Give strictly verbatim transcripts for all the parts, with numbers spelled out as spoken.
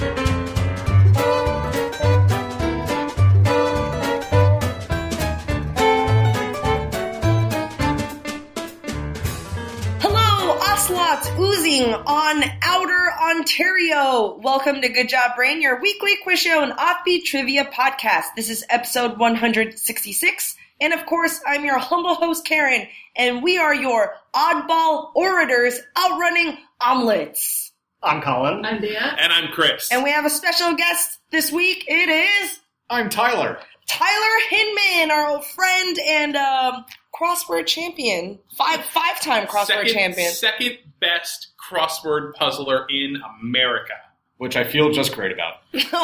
Ocelots oozing on outer Ontario. Welcome to Good Job Brain, your weekly quiz show and offbeat trivia podcast. This is episode one hundred sixty-six, and of course, I'm your humble host, Karen, and we are your oddball orators outrunning omelets. I'm Colin. I'm Dan. And I'm Chris. And we have a special guest this week. It is... I'm Tyler. Tyler Hinman, our old friend and um, crossword champion. Five, five-time crossword second, champion. Second best crossword puzzler in America. Which I feel just great about.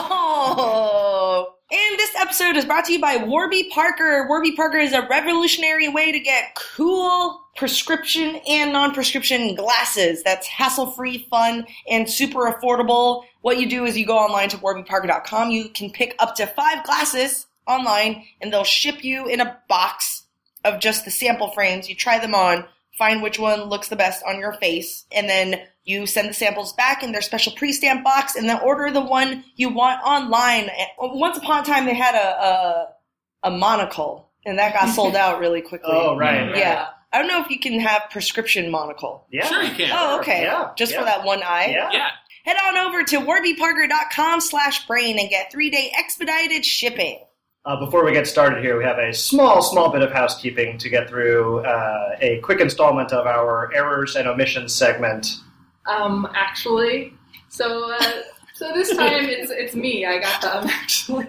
Oh. And this episode is brought to you by Warby Parker. Warby Parker is a revolutionary way to get cool prescription and non-prescription glasses. That's hassle-free, fun, and super affordable. What you do is you go online to warby parker dot com. You can pick up to five glasses online, and they'll ship you in a box of just the sample frames. You try them on, find which one looks the best on your face, and then you send the samples back in their special pre-stamp box, and then order the one you want online. Once upon a time, they had a a, a monocle, and that got sold out really quickly. Oh, right. Yeah. I don't know if you can have prescription monocle. Yeah. Sure you can. Oh, okay. Yeah. Just yeah. for that one eye? Yeah. Yeah. Head on over to warby parker dot com slash brain and get three-day expedited shipping. Uh, before we get started here, we have a small, small bit of housekeeping to get through. Uh, a quick installment of our errors and omissions segment. Um, actually, so uh, so this time it's it's me. I got them actually.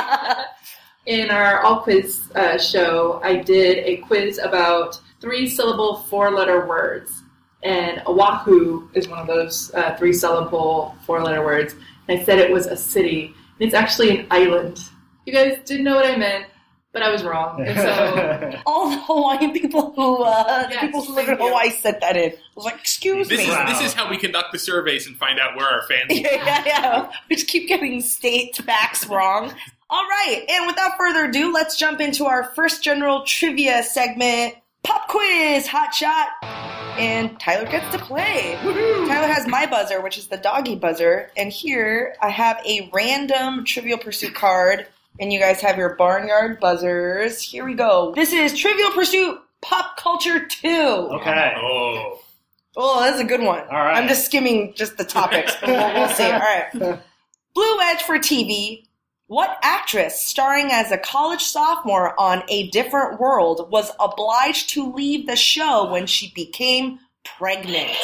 In our all quiz uh, show, I did a quiz about three syllable, four letter words, and Oahu is one of those uh, three syllable, four letter words. And I said it was a city, and it's actually an island. You guys didn't know what I meant, but I was wrong. And so All the Hawaiian people who uh, Yes, people who live in thank you. Hawaii sent that in. I was like, excuse This me. is Wow. this is how we conduct the surveys and find out where our fans yeah, yeah, yeah. We just keep getting state facts wrong. All right, and without further ado, let's jump into our first general trivia segment, Pop Quiz Hot Shot. And Tyler gets to play. Woo-hoo. Tyler has my buzzer, which is the doggy buzzer. And here I have a random Trivial Pursuit card. And you guys have your barnyard buzzers. Here we go. This is Trivial Pursuit Pop Culture two. Okay. Oh. Oh, that's a good one. All right. I'm just skimming just the topics, but we'll, we'll see. All right. Blue Edge for T V. What actress, starring as a college sophomore on A Different World, was obliged to leave the show when she became pregnant?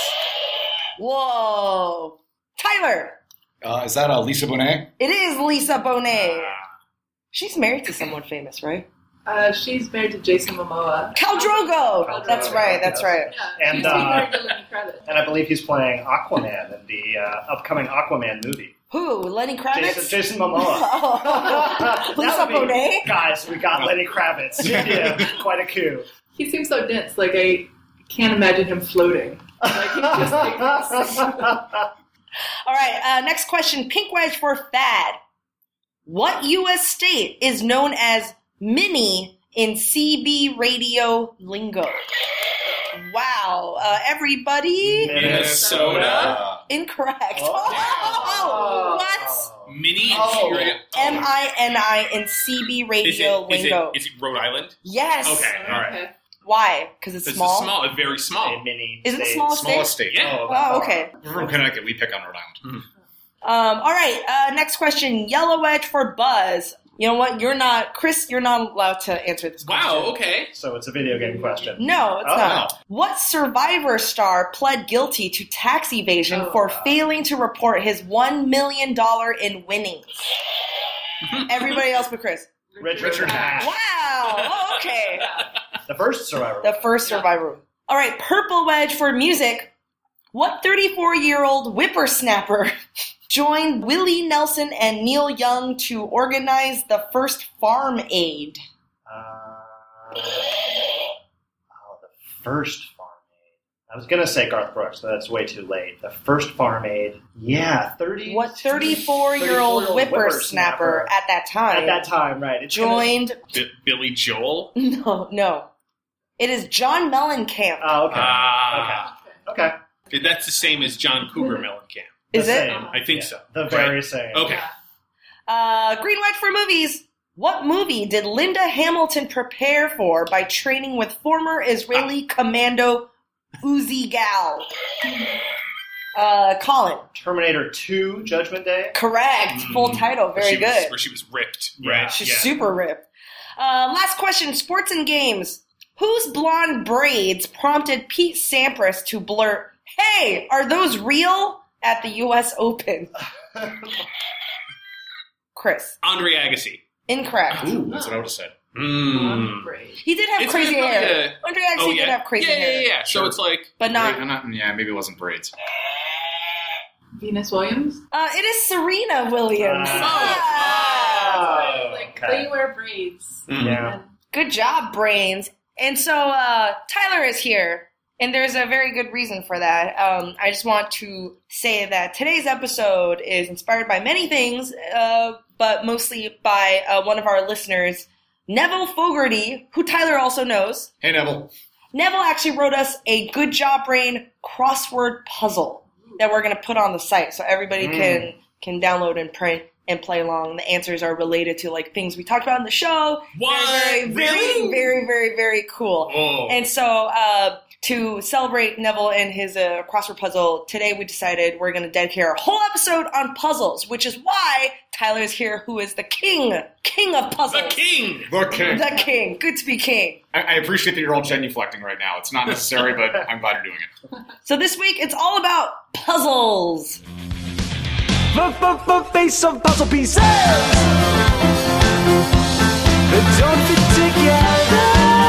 Whoa. Tyler. Uh, is that uh, Lisa Bonet? It is Lisa Bonet. She's married to someone famous, right? uh, she's married to Jason Momoa. Khal Drogo. Khal That's Drogo, right. That's yes. right. Yeah, And, she's uh, married to Lenny Kravitz. And I believe he's playing Aquaman in the uh, upcoming Aquaman movie. Who? Lenny Kravitz? Jason, Jason Momoa. Oh. Lisa That would be- Bonet? Guys, we got Lenny Kravitz. Yeah, quite a coup. He seems so dense. Like I can't imagine him floating. Like he just like, All right, uh, next question. Pink wedge for Thad. What U S state is known as Mini in C B radio lingo? Wow. Uh, everybody? Minnesota. Incorrect. Oh. What? Mini Oh. oh. M I N I in C B Is it, radio is, lingo. it, is it Rhode Island? Yes. Okay, all right. okay. Why? Because it's It's small? a small, a very A small. mini Is it the state. smallest Smallest state. Yeah. Oh, Oh, okay. We're from Connecticut. We pick on Rhode Island. Um, all right, uh, next question. Yellow wedge for Buzz. You know what? You're not, Chris, you're not allowed to answer this question. Wow, okay. So it's a video game question. No, it's Oh. not. What Survivor star pled guilty to tax evasion Oh, for wow. failing to report his one million dollars in winnings? Everybody else but Chris. Richard, Richard Hatch. Wow. Oh, okay. The first Survivor. The first Survivor. All right, purple wedge for music. What thirty-four-year-old whippersnapper joined Willie Nelson and Neil Young to organize the first Farm Aid? Uh, oh, the first Farm Aid. I was going to say Garth Brooks, but that's way too late. The first Farm Aid. Yeah, thirty. What thirty-four-year-old whippersnapper at that time At that time, right. It's gonna- joined... B- Billy Joel? No, no. It is John Mellencamp. Oh, okay. Ah. okay. Okay. That's the same as John Cougar Mellencamp. Is The it? same. I think Yeah, so. The Right. very same. Okay. Yeah. Uh, Green Light for movies. What movie did Linda Hamilton prepare for by training with former Israeli commando Uzi Gal? Uh, Colin. Terminator two, Judgment Day. Correct. Mm. Full title. Where Very she was- good. where she was ripped, Yeah. right? She's Yeah. super ripped. Uh, last question. Sports and games. Whose blonde braids prompted Pete Sampras to blurt, "Hey, are those real?" at the U S Open? Chris. Andre Agassi. Incorrect. Ooh, that's what I would have said. Mm. Great. He did have It's crazy gonna be hair. a- Andre actually Oh, yeah. did have crazy yeah, hair. Yeah, yeah, yeah. So Sure. it's like, But not. Wait, I'm not, yeah, maybe it wasn't braids. Venus Williams. Uh, it is Serena Williams. Uh, Ah. Oh, like okay. they wear braids. mm. Yeah. And Good job, brains. And so uh, Tyler is here, and there's a very good reason for that. Um, I just want to say that today's episode is inspired by many things, uh, but mostly by uh, one of our listeners, Neville Fogarty, who Tyler also knows. Hey, Neville. Neville actually wrote us a Good Job Brain crossword puzzle that we're going to put on the site so everybody Mm. can can download and play and play along. The answers are related to like things we talked about in the show. What? Very, very, Really? very, very, very cool. Oh. And so uh, to celebrate Neville and his uh, crossword puzzle, today we decided we're going to dedicate our whole episode on puzzles, which is why Tyler is here, who is the king, king of puzzles. the king. The king. The king. Good to be king. I, I appreciate that you're all genuflecting right now. It's not necessary, but I'm glad you're doing it. So this week, it's all about puzzles. Face of puzzle pieces that don't fit together.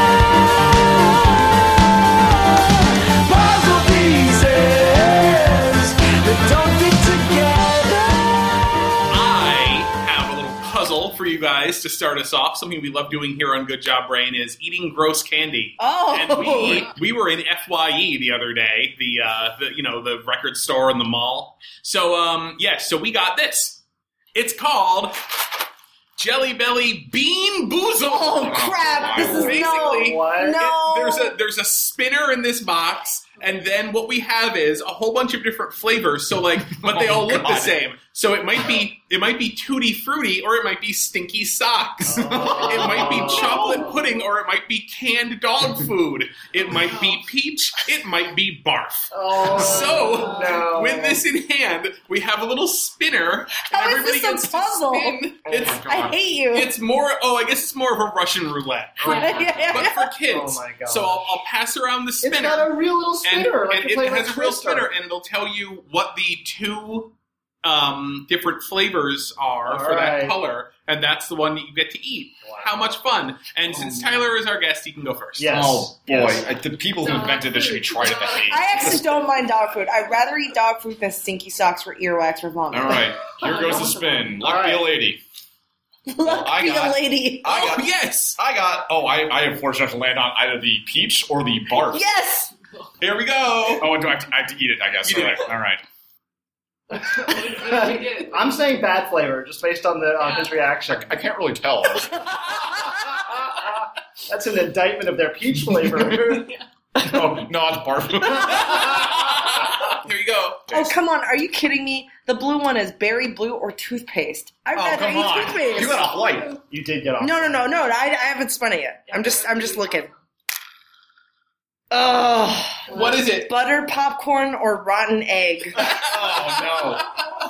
Puzzle pieces that don't fit together. I have a little puzzle for you guys to start us off. Something we love doing here on Good Job Brain is eating gross candy. Oh. And we we were in F Y E the other day, the uh, the you know the record store in the mall. So um yes, so we got this. It's called Jelly Belly Bean Boozle. Oh crap! This is Basically, no, What? no. It- there's a there's a spinner in this box, and then what we have is a whole bunch of different flavors. So like, but they all Oh, look the God. same. So it might be it might be Tutti Frutti, or it might be Stinky Socks. Oh. It might be chocolate pudding, or it might be canned dog food. It might be peach. It might be barf. Oh, So, no. with this in hand, we have a little spinner. How and is everybody this a gets to puzzle? spin. It's Oh, I hate you. it's more. Oh, I guess it's more of a Russian roulette, for, Yeah, yeah, but yeah. for kids. Oh my gosh. So I'll, I'll pass around the It's spinner, got a real little and, spinner. like and you're it playing has with a real Twister. spinner, and it'll tell you what the two um, different flavors are All for right. that color, and that's the one that you get to eat. Wow. How much fun! And since Tyler is our guest, he can go first. Yes. Oh, boy. Yes. I, the people who invented this should be tried at the Hague. I actually don't mind dog food. I'd rather eat dog food than stinky socks for earwax or vomit. All right. Here goes the spin. Luck All be a right. lady. Luck I be a got- lady. I Oh got, yes! I got, oh, I, I am fortunate enough to land on either the peach or the barf. Yes. Here we go. Oh, and do I have to, I have to eat it, I guess. You All did. right. All right. What did you get? I'm saying bad flavor, just based on the on his reaction. I can't really tell. That's an indictment of their peach flavor. Oh, no, it's barf. Here you go. Oh, come on. Are you kidding me? The blue one is berry blue or toothpaste. I'd Oh, rather come eat on. toothpaste. You got a white. You did get off. No, no, no, no. I, I haven't spun it yet. I'm just, I'm just looking. Oh, What is it? butter popcorn or rotten egg? Oh,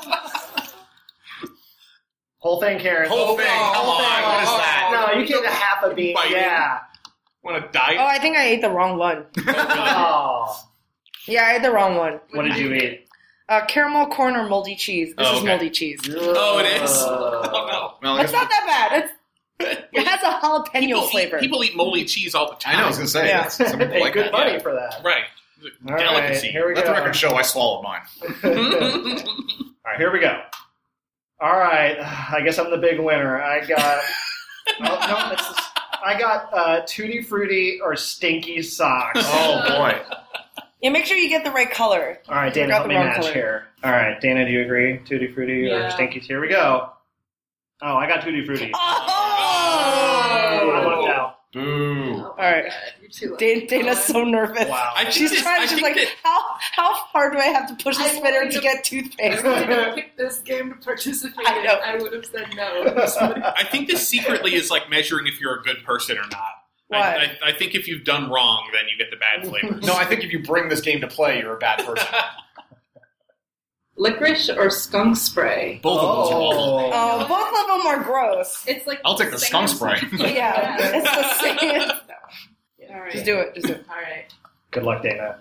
Whole thing, Karen. no. Whole thing. Come Oh, on. What is that? No, you get a half a bean. Biting. Yeah. Want to die? Oh, I think I ate the wrong one. Oh. Yeah, I ate the wrong one. What did you eat? Uh, caramel corn or moldy cheese. This Oh, is okay. moldy cheese. Oh, it is. Uh, Oh Well, I That's guess not that bad. It's, it has a no. jalapeno People flavor. eat, people eat moldy cheese all the time. I know, I was going to say. Yeah. that's- Some people Pay like good that. money Yeah. for that. Right. All right, Delicacy. here we Let go. the record show I swallowed mine. All right, here we go. All right, I guess I'm the big winner. I got. oh, no, it's this, I got uh, Tutti Frutti or Stinky Socks. Oh, boy. Yeah, make sure you get the right color. All right, Dana, Forgot help the me wrong match color. here. All right, Dana, do you agree? Tutti Frutti or Yeah. Stinkies? Here we go. Oh, I got Tutti Frutti. Oh! I lucked out. Boo. Oh, All right. God, you're too Dana, Dana's so nervous. Wow. I think She's this, trying. I She's think like, that, how how hard do I have to push the I spinner wanted to to- get toothpaste? If I had picked this game to participate I in, know. I would have said no. I think this secretly is like measuring if you're a good person or not. Why? I, I, I think if you've done wrong, then you get the bad flavors. No, I think if you bring this game to play, you're a bad person. Licorice or skunk spray? Both of those are awful. Oh, both of them are gross. It's like I'll take the skunk spray. Yeah, it's the same. All right. Just do it. Just do it. All right. Good luck, Dana.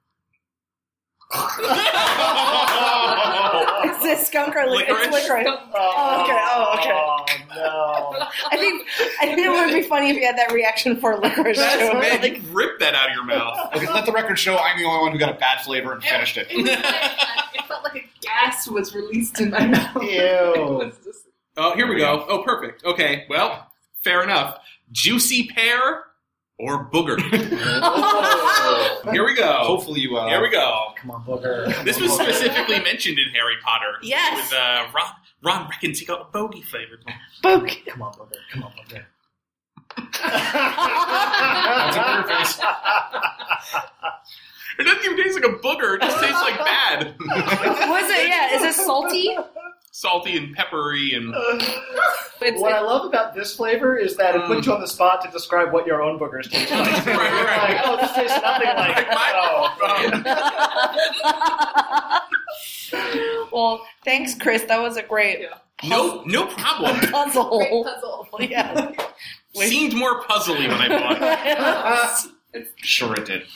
Is this skunk or li- Licorice? it's licorice? Oh, okay. Oh, okay. Oh, no. I think I think it would be funny if you had that reaction for licorice That's, too. man, Like, you ripped that out of your mouth. Okay, let the record show I'm the only one who got a bad flavor and finished it. It, was like, it felt like a gas was released in my mouth. Ew. It was just, Oh, here we go. Oh, perfect. Okay, well, fair enough. Juicy pear or booger? Oh. Here we go. Hopefully you. Uh, Here we go. Come on, booger. This was specifically mentioned in Harry Potter. Yes. With uh, Ron. Ron reckons he got a bogey flavored one. Book. Come on, booger. Come on, booger. That's a weird face. It doesn't even taste like a booger. It just tastes like bad. Was it? Yeah. Is it salty? Salty and peppery and It's, What I love about this flavor is that it Mm. puts you on the spot to describe what your own boogers taste like. Right, right, right. Like, oh, this tastes nothing like. Like my- Oh. well, thanks, Chris. That was a great yeah. no, no problem. Great puzzle. puzzle. Yeah. Seemed more puzzly when I bought it. Sure it did.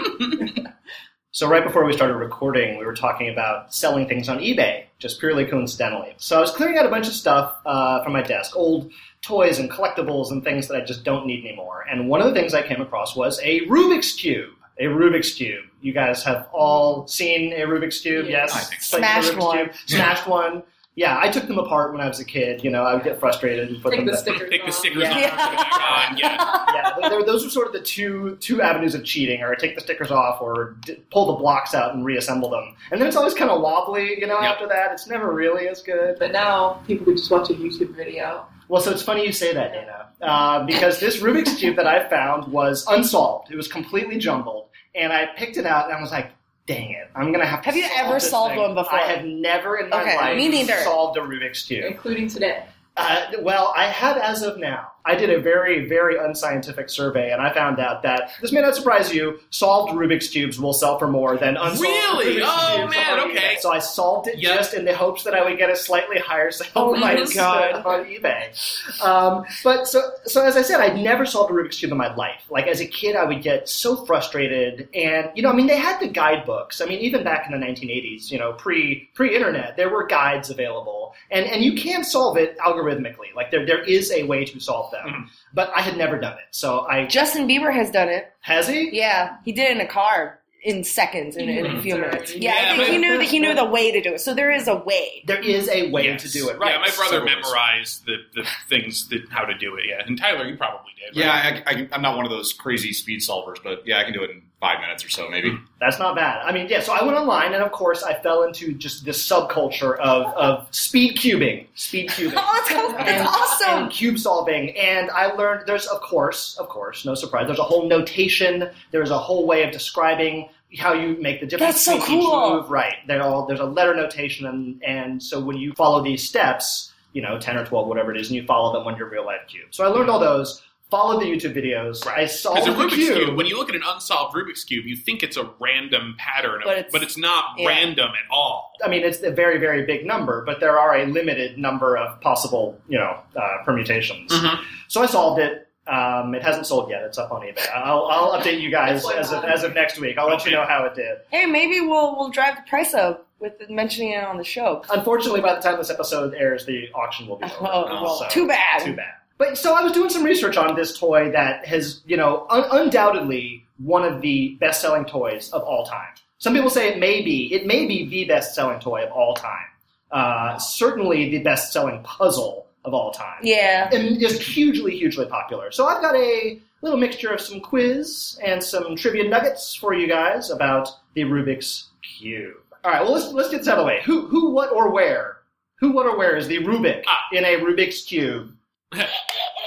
So right before we started recording, we were talking about selling things on eBay, just purely coincidentally. So I was clearing out a bunch of stuff uh, from my desk, old toys and collectibles and things that I just don't need anymore. And one of the things I came across was a Rubik's Cube. A Rubik's Cube. You guys have all seen a Rubik's Cube, Yeah. yes? I think so. Played the Smashed Rubik's one. Cube. Smashed one. Yeah, I took them apart when I was a kid. You know, I would get frustrated and put Take them the back. stickers Pick the off. stickers Yeah. off, put them back on. Yeah. Yeah, th- th- those are sort of the two two avenues of cheating, or take the stickers off, or d- pull the blocks out and reassemble them. And then it's always kind of wobbly, you know, Yep. after that. It's never really as good. But now people could just watch a YouTube video. Well, so it's funny you say that, Dana, uh, because this Rubik's Cube that I found was unsolved. It was completely jumbled. And I picked it out, and I was like, dang it, I'm going to have to Have you solve ever this solved thing. one before? I have never in my Okay, life me neither. solved a Rubik's Cube. Including today. Uh, well, I have as of now. I did a very, very unscientific survey, and I found out that, this may not surprise you, solved Rubik's Cubes will sell for more than unsolved Really? Rubik's Oh, Cubes man, on okay. eBay. So I solved it Yep. just in the hopes that I would get a slightly higher sale Oh my price God. on eBay. Um, but so, so as I said, I'd never solved a Rubik's Cube in my life. Like, as a kid, I would get so frustrated, and, you know, I mean, they had the guidebooks. I mean, even back in the nineteen eighties, you know, pre, pre-internet, there were guides available, and, and you can solve it algorithmically. Like, there, there is a way to solve them. Mhm. But I had never done it. So I, Justin Bieber has done it. has he? Yeah, he did it in a car in seconds, in, in a few Mhm. minutes. Yeah, Yeah, I think but- he knew that he knew the way to do it. So there is a way. There is a way Yes. to do it, right? Yeah, my brother So- memorized the, the things, that, how to do it, yeah. And Tyler, you probably did, right? Yeah, I, I, I'm not one of those crazy speed solvers, but yeah, I can do it in five minutes or so, maybe. That's not bad. I mean, yeah, so I went online, and of course, I fell into just this subculture of, of speed cubing. Speed cubing. Oh, it's, and, it's awesome. and cube solving, and I learned there's, of course, of course, no surprise, there's a whole notation, there's a whole way of describing how you make the difference That's so between each cool. move. Right. They're all, there's a letter notation, and, and so when you follow these steps, you know, ten or twelve, whatever it is, and you follow them on your real life cube. So I learned all those, followed the YouTube videos, I solved Because a the Rubik's cube. Cube, when you look at an unsolved Rubik's Cube, you think it's a random pattern, of, But it's- but it's not yeah. random at all. I mean, it's a very, very big number, but there are a limited number of possible, you know, uh, permutations. Mhm. So I solved it. Um, it hasn't sold yet. It's up on eBay. I'll, I'll update you guys That's as of, fine. as of next week. I'll let you know how it did. Hey, maybe we'll we'll drive the price up with mentioning it on the show. Unfortunately, by the time this episode airs, the auction will be over. Oh, well, So, too bad. Too bad. But so I was doing some research on this toy that has, you know, un- undoubtedly one of the best-selling toys of all time. Some people say it may be. It may be the best-selling toy of all time. Uh, certainly the best-selling puzzle of all time. Yeah. And just hugely, hugely popular. So I've got a little mixture of some quiz and some trivia nuggets for you guys about the Rubik's Cube. All right, well, let's let's get this out of the way. Who, who, what, or where? Who, what, or where is the Rubik Ah. in a Rubik's Cube?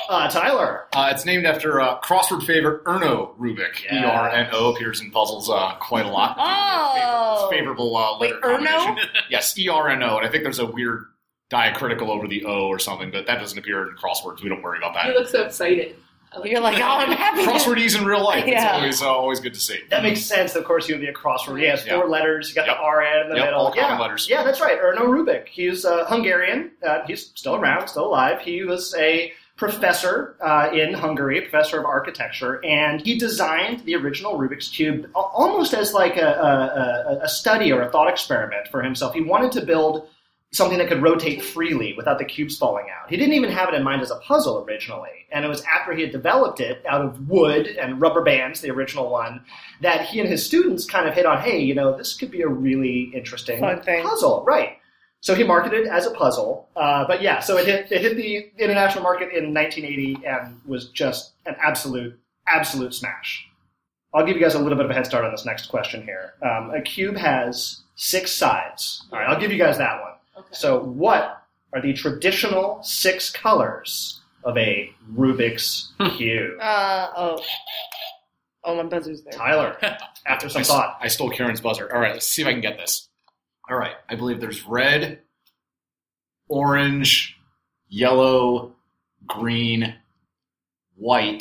Uh, Tyler. Uh, it's named after uh, crossword favorite Erno Rubik. Yeah. E R N O appears in puzzles uh, quite a lot. Oh. It's favorable uh, Wait, letter Erno? combination. Yes, E R N O, and I think there's a weird diacritical over the O or something, but that doesn't appear in crosswords. We don't worry about You that. look so excited. I You're like, oh, I'm happy. Crosswordese in real life. It's Yeah. always uh, always good to see. That makes sense. Of course, he would be a crossword. He has four Yeah. letters. You got Yep. the R N in the Yep, middle. all common yeah. letters. Yeah, that's right. Erno Rubik. He's uh, Hungarian. Uh, he's still around, still alive. He was a professor uh, in Hungary, a professor of architecture, and he designed the original Rubik's Cube al- almost as like a, a, a, a study or a thought experiment for himself. He wanted to build something that could rotate freely without the cubes falling out. He didn't even have it in mind as a puzzle originally. And it was after he had developed it out of wood and rubber bands, the original one, that he and his students kind of hit on, hey, you know, this could be a really interesting Fun thing. puzzle. Right. So he marketed it as a puzzle. Uh, but yeah, so it hit, it hit the international market in nineteen eighty and was just an absolute, absolute smash. I'll give you guys a little bit of a head start on this next question here. Um, a cube has six sides. All right, I'll give you guys that one. Okay. So what are the traditional six colors of a Rubik's Cube? Uh, oh. Oh, my buzzer's there. Tyler, after some I, thought. I stole Karen's buzzer. All right, let's see if I can get this. All right, I believe there's red, orange, yellow, green, white,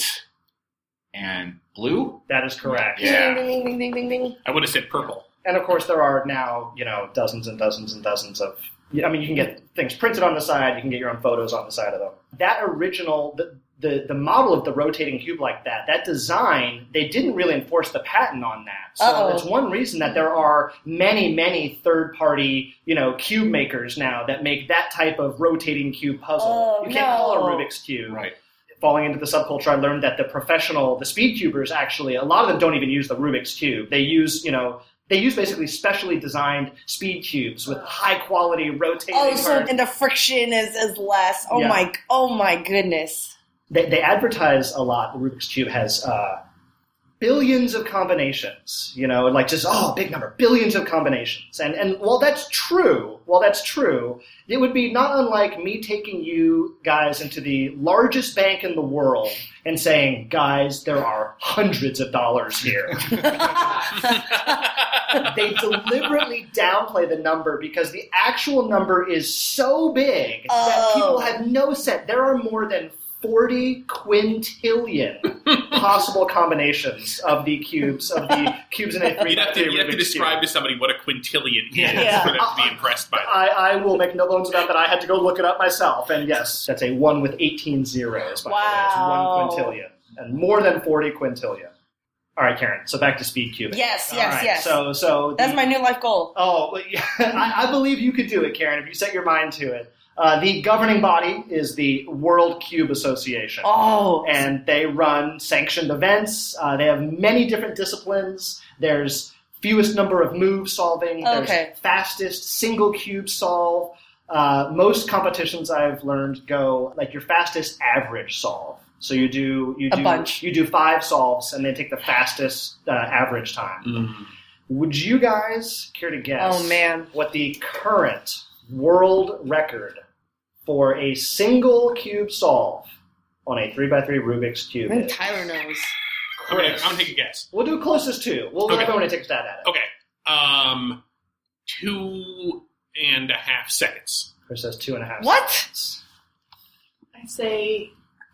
and blue. That is correct. Yeah. Ding, ding, ding, ding, ding, ding. I would have said purple. And of course, there are now, you know, dozens and dozens and dozens of. I mean, you can get things printed on the side. You can get your own photos on the side of them. That original, the the, the model of the rotating cube like that, that design, they didn't really enforce the patent on that. So Uh-oh. it's one reason that there are many, many third-party, you know, cube makers now that make that type of rotating cube puzzle. Oh, you can't call it a no. Rubik's Cube. Right. Falling into the subculture, I learned that the professional, the speed cubers actually, a lot of them don't even use the Rubik's Cube. They use, you know, they use basically specially designed speed cubes with high quality rotating Oh, so cards. and the friction is, is less. Oh Yeah. my, oh my goodness. They, they advertise a lot. The Rubik's Cube has uh, billions of combinations, you know, like just, oh, big number, billions of combinations. And and while that's true, while that's true, it would be not unlike me taking you guys into the largest bank in the world and saying, guys, there are hundreds of dollars here. They deliberately downplay the number because the actual number is so big that Oh. people have no sense. There are more than forty quintillion possible combinations of the cubes, of the cubes in a three You'd by have to, three you'd have to Rubik's describe Cube. to somebody what a quintillion is Yeah. for them to be impressed by that. I, I will make no bones about that. I had to go look it up myself. And yes, that's a one with eighteen zeros. By Wow. the way. It's one quintillion. And more than forty quintillion. All right, Karen. So back to speed cubing. Yes, All yes, right, yes. So, so That's the- my new life goal. Oh, well, yeah, I, I believe you could do it, Karen, if you set your mind to it. Uh, the governing body is the World Cube Association. Oh. And they run sanctioned events. Uh, they have many different disciplines. There's fewest number of moves solving. Okay. There's fastest single cube solve. Uh, most competitions I've learned go like your fastest average solve. So you do you A do bunch. you do five solves and then take the fastest uh, average time. Mm. Would you guys care to guess Oh, man. what the current world record for a single cube solve on a three by three Rubik's I Cube think is? Tyler knows. I'm gonna, Chris. I'm gonna take a guess. We'll do closest to. We'll let Okay. everyone take a stab at it. Okay. Um, two and a half seconds. Chris says two and a half What? seconds. I say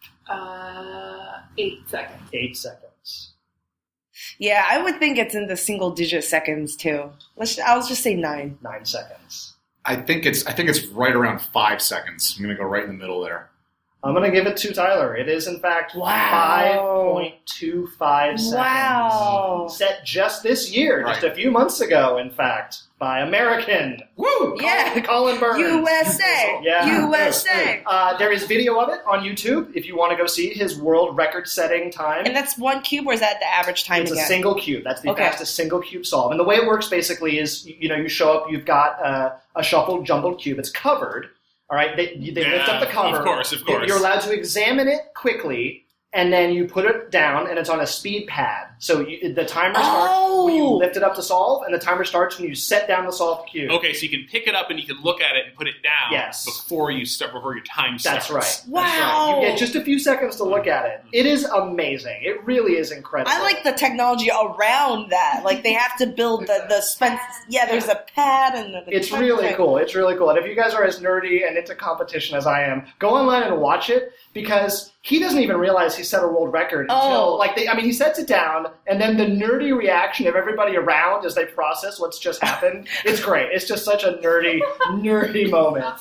uh, eight seconds. Eight seconds. Yeah, I would think it's in the single digit seconds too. Let's. I'll just say nine. Nine seconds. I think it's I think it's right around five seconds. I'm gonna go right in the middle there. I'm going to give it to Tyler. It is, in fact, Wow. five point two five seconds. Wow. Set just this year, just Right. a few months ago, in fact, by American. Woo! Yeah. Colin, Colin Burns. U S A. Yeah. U S A. Uh, there is video of it on YouTube if you want to go see his world record-setting time. And that's one cube, or is that the average time It's again? a single cube. That's the Okay. fastest single cube solve. And the way it works basically is, you know, you show up, you've got uh, a shuffled, jumbled cube. It's covered. All right, they, they lift Yeah, up the cover. of course, of course. You're allowed to examine it quickly, and then you put it down, and it's on a speed pad. So you, the timer starts Oh. when you lift it up to solve, and the timer starts when you set down the solved cube. Okay, so you can pick it up and you can look at it and put it down Yes. before you start before your time That's starts. right. That's Wow. right. You get just a few seconds to look at it. It is amazing. It really is incredible. I like the technology around that. Like they have to build the the Spence. Yeah, there's a pad and the. It's really okay. cool. It's really cool. And if you guys are as nerdy and into competition as I am, go online and watch it because he doesn't even realize he set a world record until, Oh. like, they, I mean, he sets it down, and then the nerdy reaction of everybody around as they process what's just happened, it's great. It's just such a nerdy, nerdy moment.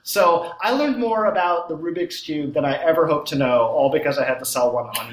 So I learned more about the Rubik's Cube than I ever hoped to know, all because I had to sell one on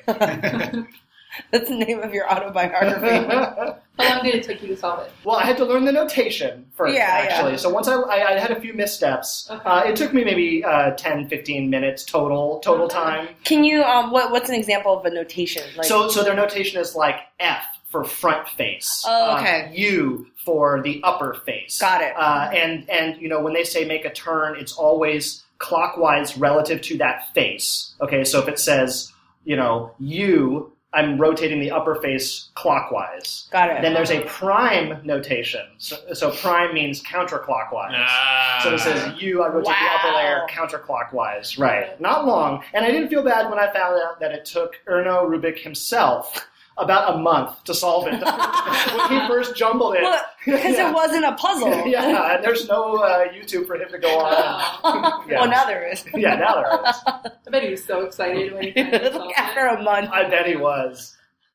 eBay. That's the name of your autobiography. How long did it take you to solve it? Well, I had to learn the notation first, Yeah, actually. yeah. So once I, I, I had a few missteps. Okay. Uh, it took me maybe uh, ten, fifteen minutes total, total Okay. time. Can you um what what's an example of a notation? Like So, so their notation is like F for front face. Oh, uh, okay. U for the upper face. Got it. Uh, and, and, you know, when they say make a turn, it's always clockwise relative to that face. Okay, so if it says, you know, U, I'm rotating the upper face clockwise. got it. Then there's a prime notation. So, so prime means counterclockwise. Ah. So it says U, I rotate the upper Wow. layer counterclockwise. Right. Not long. And I didn't feel bad when I found out that it took Erno Rubik himself about a month to solve it. When he first jumbled it. Well, because Yeah. it wasn't a puzzle. Yeah, and there's no uh, YouTube for him to go on. Yeah. Well, now there is. Yeah, now there is. I bet he was so excited when he finally solved Like after it. a month. I bet he was.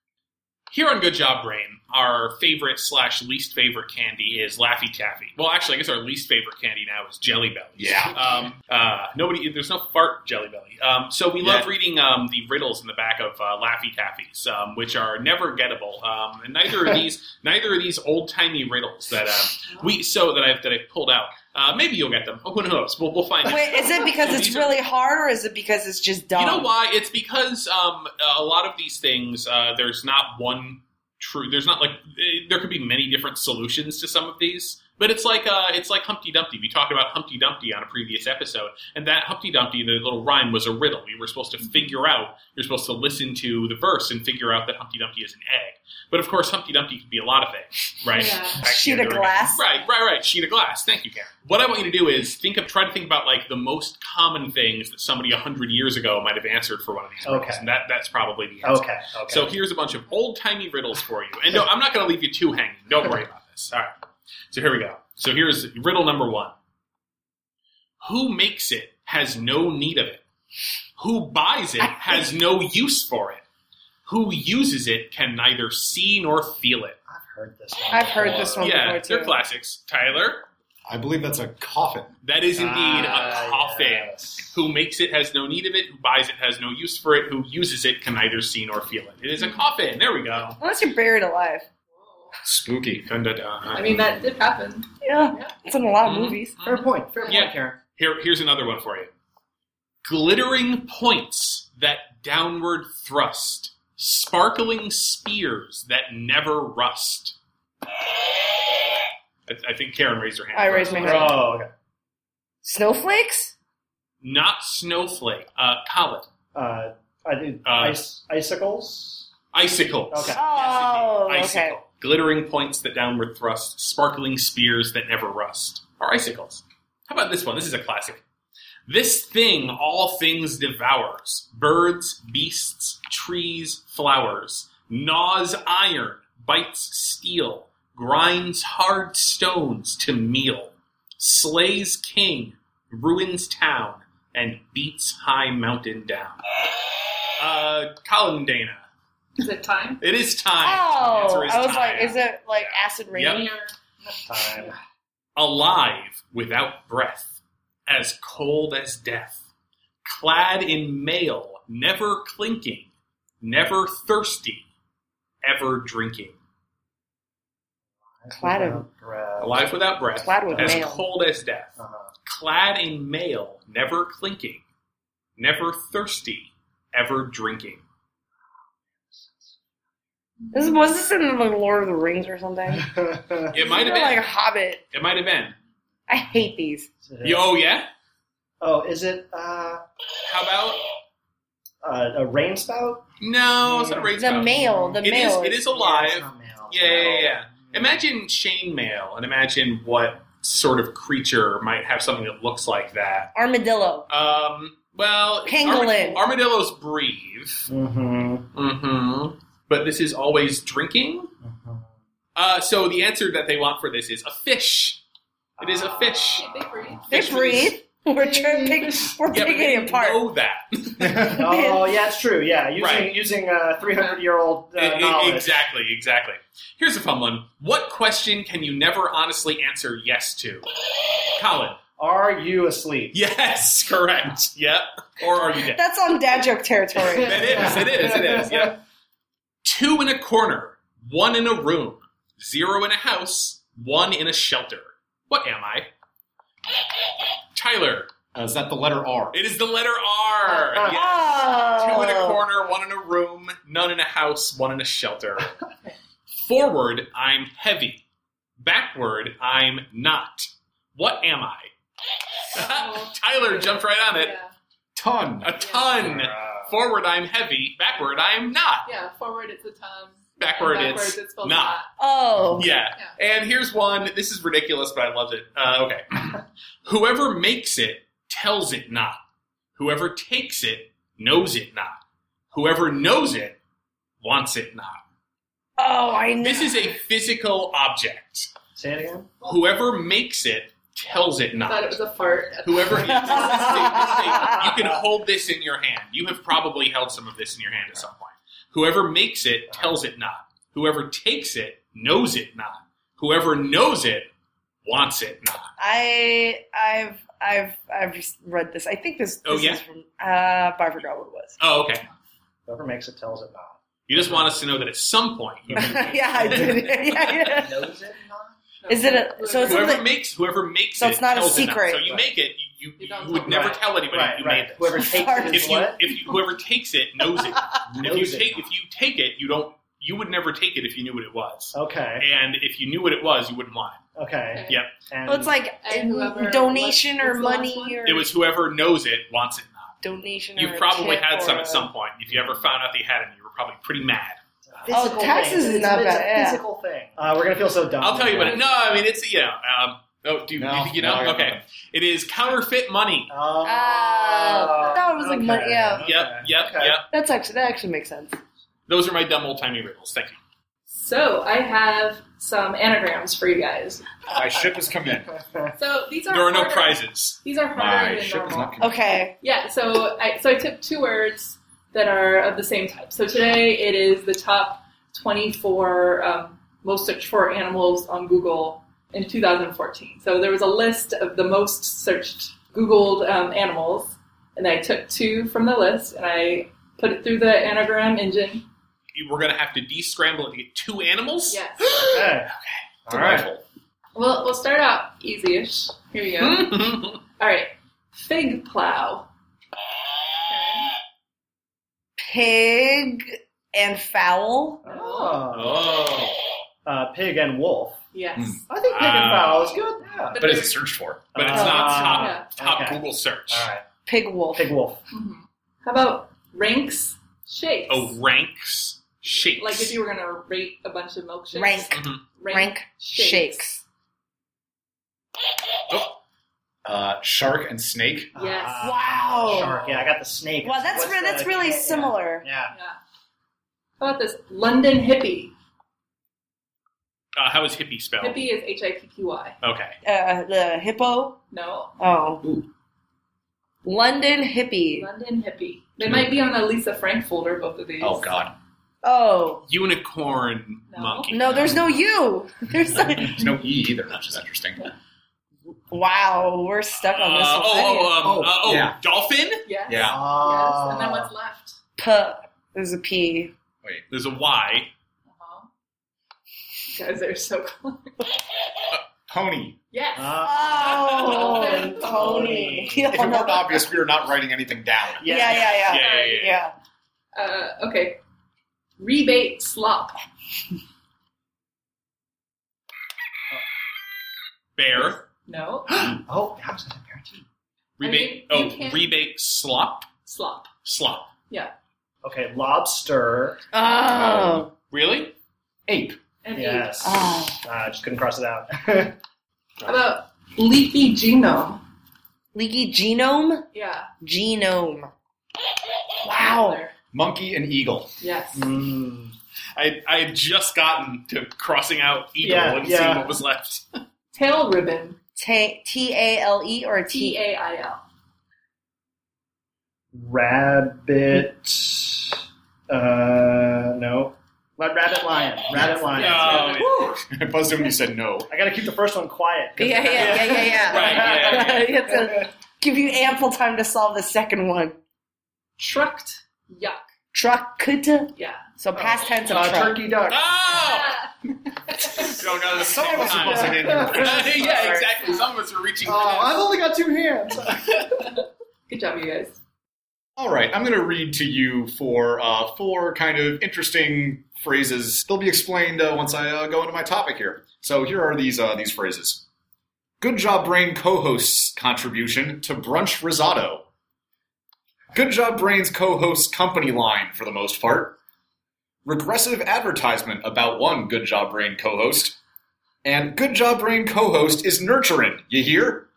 Here on Good Job Brain, our favorite slash least favorite candy is Laffy Taffy. Well, actually, I guess our least favorite candy now is Jelly Bellies. Yeah. Um, uh, nobody, there's no fart Jelly Belly. Um, so we love Yeah. reading um, the riddles in the back of uh, Laffy Taffies, um, which are never gettable. Um, and neither are these, neither are these old timey riddles that um, we so that I've that I've pulled out. Uh, maybe you'll get them. Who knows? We'll, we'll find out. Wait, is it because it's These are- really hard, or is it because it's just dumb? You know why? It's because um, a lot of these things, uh, there's not one true. There's not like eh, there could be many different solutions to some of these, but it's like uh, it's like Humpty Dumpty. We talked about Humpty Dumpty on a previous episode, and that Humpty Dumpty, the little rhyme, was a riddle. We were supposed to figure out. You're supposed to listen to the verse and figure out that Humpty Dumpty is an egg. But of course, Humpty Dumpty could be a lot of things, right? Yeah. Actually, Sheet of there we go. glass. Right, right, right. Sheet of glass. Thank you, Karen. What I want you to do is think of, try to think about like the most common things that somebody a hundred years ago might have answered for one of these riddles, Okay. and that that's probably the answer. Okay, okay. So here's a bunch of old timey riddles for you, and no, I'm not going to leave you too hanging. Don't worry about this. All right. So here we go. So here's riddle number one. Who makes it has no need of it. Who buys it has no use for it. Who uses it can neither see nor feel it. I've heard this one. I've heard this one Yeah, before too. they're classics. Tyler, I believe that's a coffin. that is indeed Ah, a coffin. yes. Who makes it has no need of it. Who buys it has no use for it. Who uses it can neither see nor feel it. It is a coffin. There we go. Unless you're buried alive. Spooky. Dun, dun, dun. I mean, that did happen. Yeah, Yeah. it's in a lot of Mhm. movies. Fair point. Fair point, Yeah. Karen. Here, here's another one for you. Glittering points that downward thrust, sparkling spears that never rust. I, I think Karen raised her hand. I raised my hand. Oh, okay. Snowflakes? Not snowflake. Uh, Colin. Uh, I did Uh, ice, icicles. Icicles. Okay. Oh, Yes, indeed. okay. Icicle. Glittering points that downward thrust, sparkling spears that never rust. Are icicles. How about this one? This is a classic. This thing all things devours. Birds, beasts, trees, flowers. Gnaws iron, bites steel. Grinds hard stones to meal. Slays king, ruins town, and beats high mountain down. Uh, Colin and Dana. Is it time? It is time. The Oh, answer is I was time. like, is it like acid rain? Yep. Or... Time. Alive without breath, as cold as death, clad in mail, never clinking, never thirsty, ever drinking. Clad in- Breath. Alive without breath, Clad with as mail. cold as death, Uh-huh. clad in mail, never clinking, never thirsty, ever drinking. This, was this in the Lord of the Rings or something? It might have Or like a been. Hobbit. It might have been. I hate these. Yo, yeah? Oh, is it? Uh, How about uh, a rain spout? No, it's not a rain The spout. male. The It male. is. It is Yeah, alive. it's not male. Yeah, yeah, yeah. Imagine chainmail, and imagine what sort of creature might have something that looks like that. Armadillo. Um. Well, Pangolin. armad- armadillos breathe. Mm-hmm. Mm-hmm. But this is always drinking. Uh, so the answer that they want for this is a fish. It is a fish. They breathe. They Fish breathe. We're trying pick, we're Yeah, but picking they it apart. know that. Oh, yeah, it's true. Yeah, using Right. using a three hundred year old uh, I- I- knowledge. exactly, exactly. Here's a fun one. What question can you never honestly answer yes to? Colin. Are you asleep? Yes, correct. Yep. Or are you dead? That's on dad joke territory. It is, it is, it is, yep. Two in a corner, one in a room, zero in a house, one in a shelter. What am I? Tyler. Uh, is that the letter R? It is the letter R. Uh, Yes. Oh. Two in a corner, one in a room, none in a house, one in a shelter. Forward, I'm heavy. Backward, I'm not. What am I? Tyler jumped right on it. Yeah. Ton. A ton. Uh, Forward, I'm heavy. Backward, I'm not. Yeah, forward it's a ton. Backward, and it's backwards it's spelled not. Oh. Yeah. And here's one. This is ridiculous, but I loved it. Uh, okay. Whoever makes it tells it not. Whoever takes it knows it not. Whoever knows it wants it not. Oh, I know. This is a physical object. Say it again. Whoever makes it tells it I not. thought it was a fart. Whoever, yeah, this is- this is- this is- you can hold this in your hand. You have probably held some of this in your hand at some point. Whoever makes it tells it not. Whoever takes it knows it not. Whoever knows it wants it not. I I've I've I've just read this. I think this, this Oh, yeah? is from uh but I forgot what it was. Oh, okay. Whoever makes it tells it not. You just want us to know that at some point, you yeah, I did. yeah, yeah. Knows it not? Is it a so it's whoever something makes whoever makes So it it's not a tells it not. secret. So you Right. make it, you, you, You don't you would tell- never Right. tell anybody Right, you right. made this. Whoever takes Sorry. it is If you what? if you, whoever takes it knows it. if Knows you it take not. if you take it, you don't you would never take it if you knew what it was. Okay. And if you knew what it was, you wouldn't want it. Okay. Yep. And well, it's like And whoever- donation what's- or what's the last money one? or It was whoever knows it wants it not. donation. You've or a probably tip had some or at a- some point. If you ever found out that you had them, you were probably pretty mad. Oh, physical taxes thing. is It's- not it's bad, a yeah. physical thing. Uh, we're gonna feel so dumb. I'll tell you what. It, no, I mean it's you know. Um, oh, do you, No, do you think you know? no, I got okay, nothing. it is counterfeit money. Oh, Ah, that was like okay. money, yeah. Okay. Yep, yep, Okay. yep. That's actually that actually makes sense. Those are my dumb old timey riddles. Thank you. So I have some anagrams for you guys. My ship has come in. So these are There are no harder- prizes. These are harder My than ship has normal. not come in. Okay. Yeah, so I so I took two words that are of the same type. So today it is the top twenty-four um, most searched for animals on Google in two thousand fourteen. So there was a list of the most searched Googled um, animals, and I took two from the list and I put it through the anagram engine. You- We're gonna have to de-scramble it to get two animals. Yes. Okay. All right. Delightful. Well, we'll start out easy-ish. Here you go. All right. Fig plow. Okay. Pig and fowl. Oh. oh. Uh, pig and wolf. Yes. Hmm. I think pig and Wow. fowl is good. Yeah. But But is they're- it searched for? But it's Uh, not top yeah. top okay. Google search. All right. Pig wolf. Pig wolf. Mhm. How about ranks shakes? Oh, ranks shakes. Like if you were going to rate a bunch of milkshakes. Rank. Mhm. Rank shakes. Uh, shark and snake. Yes. Ah, Wow. Shark. Yeah, I got the snake. Wow, that's What's re- the- that's really yeah, similar. Yeah. Yeah. How about this? London hippie. Uh, how is hippie spelled? Hippie is H I P P Y. Okay. Uh, the hippo. No. Oh. Ooh. London hippie. London hippie. They might be on a Lisa Frank folder, both of these. Oh God. Oh. Unicorn No. monkey. No, there's no U. There's no... There's no E either, which is interesting. Wow, we're stuck on this Uh, one. oh, oh, um, Oh, uh, oh, yeah. dolphin. Yes. Yeah. Oh. Yes. And then what's left? P. There's a P. Wait. There's a Y. Uh-huh. Guys, they're so close. Pony. Yes. Oh, Dolphin. pony. If it weren't obvious, we were not writing anything down. Yeah, yeah, yeah. Yeah, yeah, yeah. Yeah. Uh, okay. Rebate slop. Bear. No. Oh, that was a bear too. Rebate. I mean, you oh, can't- rebate slop. Slop. Slop. Yeah. Okay, lobster. Oh. Really? Ape. And Yes. Oh. I just couldn't cross it out. How about leaky genome? Leaky genome? Yeah. Genome. Wow. Monkey and eagle. Yes. mm. I I had just gotten to crossing out eagle Yeah, and yeah. seeing what was left. Tail ribbon. T A L E or T T? A I L. Rabbit. Uh, no. Ra- Rabbit lion. Rabbit lion. No. Woo. I buzzed in when you said no. I gotta keep the first one quiet. 'cause- Yeah, yeah, yeah, yeah, yeah. Right, yeah, yeah. You have to give you ample time to solve the second one. Trucked. Yuck. Trucked. Yeah. So past tense of Uh, truck. turkey duck. Oh! Ah. Don't know the Some same of us are time. buzzing in here. Yeah, exactly. Some of us are reaching. Oh, for I've this. only got two hands. Good job, you guys. All right, I'm going to read to you for uh, four kind of interesting phrases. They'll be explained uh, once I uh, go into my topic here. So here are these uh, these phrases. Good Job Brain co-host's contribution to brunch risotto. Good Job Brain's co-host's company line, for the most part. Regressive advertisement about one Good Job Brain co-host. And Good Job Brain co-host is nurturing, you hear?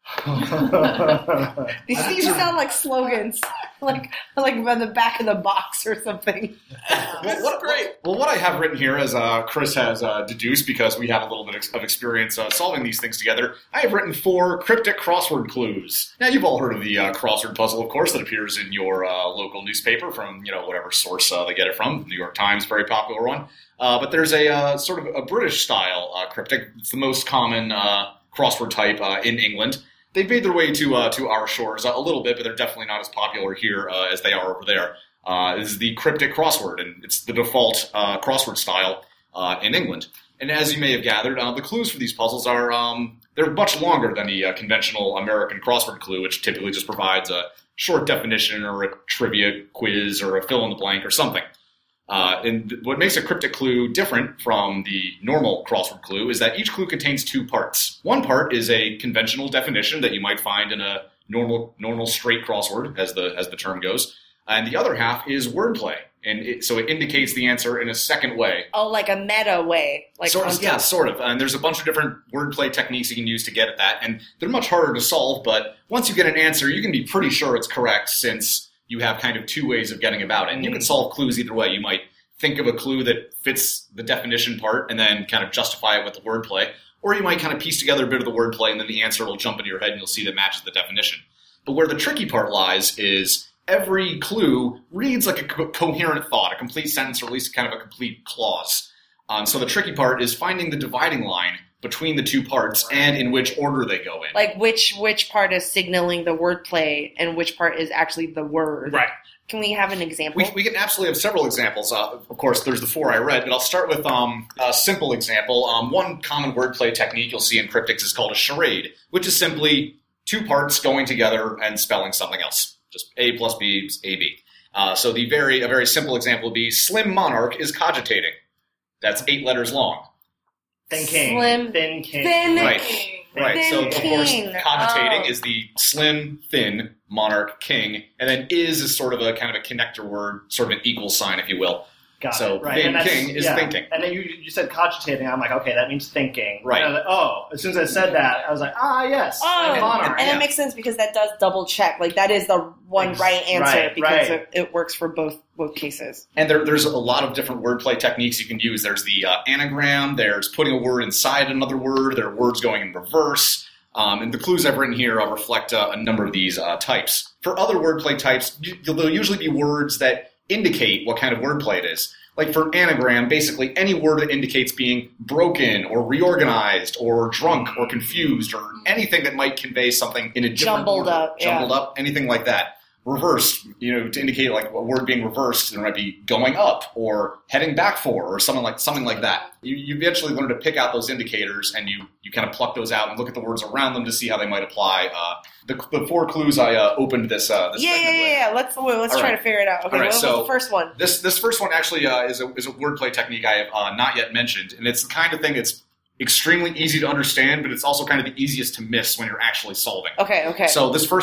These, these sound like slogans, like like on the back of the box or something. Well, what, great. Well, what I have written here, as uh, Chris has uh, deduced, because we have a little bit of experience uh, solving these things together, I have written four cryptic crossword clues. Now, you've all heard of the uh, crossword puzzle, of course, that appears in your uh, local newspaper from, you know, whatever source uh, they get it from. The New York Times, very popular one. Uh, but there's a uh, sort of a British-style uh, cryptic. It's the most common uh, crossword type uh, in England. They've made their way to uh, to our shores uh, a little bit, but they're definitely not as popular here uh, as they are over there. Uh, is the cryptic crossword, and it's the default uh, crossword style uh, in England. And as you may have gathered, uh, the clues for these puzzles are um, they're much longer than the uh, conventional American crossword clue, which typically just provides a short definition or a trivia quiz or a fill-in-the-blank or something. Uh, and th- what makes a cryptic clue different from the normal crossword clue is that each clue contains two parts. One part is a conventional definition that you might find in a normal, normal straight crossword, as the as the term goes, and the other half is wordplay, and it, so it indicates the answer in a second way. Oh, like a meta way, like sort on of, yeah, top. sort of. And there's a bunch of different wordplay techniques you can use to get at that, and they're much harder to solve. But once you get an answer, you can be pretty sure it's correct, since you have kind of two ways of getting about it. And you can solve clues either way. You might think of a clue that fits the definition part and then kind of justify it with the wordplay, or you might kind of piece together a bit of the wordplay and then the answer will jump into your head and you'll see that matches the definition. But where the tricky part lies is every clue reads like a co- coherent thought, a complete sentence, or at least kind of a complete clause. Um, so the tricky part is finding the dividing line between the two parts and in which order they go in. Like which which part is signaling the wordplay and which part is actually the word. Right. Can we have an example? We, we can absolutely have several examples. Uh, of course, there's the four I read, but I'll start with um, a simple example. Um, one common wordplay technique you'll see in cryptics is called a charade, which is simply two parts going together and spelling something else. Just A plus B is A B. Uh, so the very a very simple example would be Slim Monarch is cogitating. That's eight letters long. Thin king. Slim- Thin king. Thin Right. King. Right, Thin so of course, king. cogitating Oh. is the slim, thin, monarch, king, and then is is sort of a kind of a connector word, sort of an equal sign, if you will. Got So it. Right. thin and that's- king is yeah. thinking. And then you, you said cogitating. I'm like, okay, that means thinking. Right. And I was like, oh, as soon as I said that, I was like, ah, yes. Oh, I'm monarch. and yeah. it makes sense because that does double check. Like that is the one Ex- right answer right, because right. It, it works for both both cases. And there, there's a lot of different wordplay techniques you can use. There's the uh, anagram, there's putting a word inside another word, there are words going in reverse. Um, and the clues I've written here uh, reflect uh, a number of these uh, types. For other wordplay types, you, there'll usually be words that indicate what kind of wordplay it is. Like for anagram, basically any word that indicates being broken or reorganized or drunk or confused or anything that might convey something in a different Jumbled order. up, yeah. Jumbled up, anything like that. Reversed, you know, to indicate like a word being reversed, there might be going up or heading back for or something like something like that. You, you eventually learn to pick out those indicators and you, you kind of pluck those out and look at the words around them to see how they might apply. Uh, the, the four clues I uh, opened this uh, this Yeah, yeah, segment with. yeah, yeah. Let's wait, let's All try right. to figure it out. Okay, All right, what was so- the first one? This this first one actually uh, is a is a wordplay technique I have uh, not yet mentioned, and it's the kind of thing that's extremely easy to understand, but it's also kind of the easiest to miss when you're actually solving. Okay, okay. So this first one,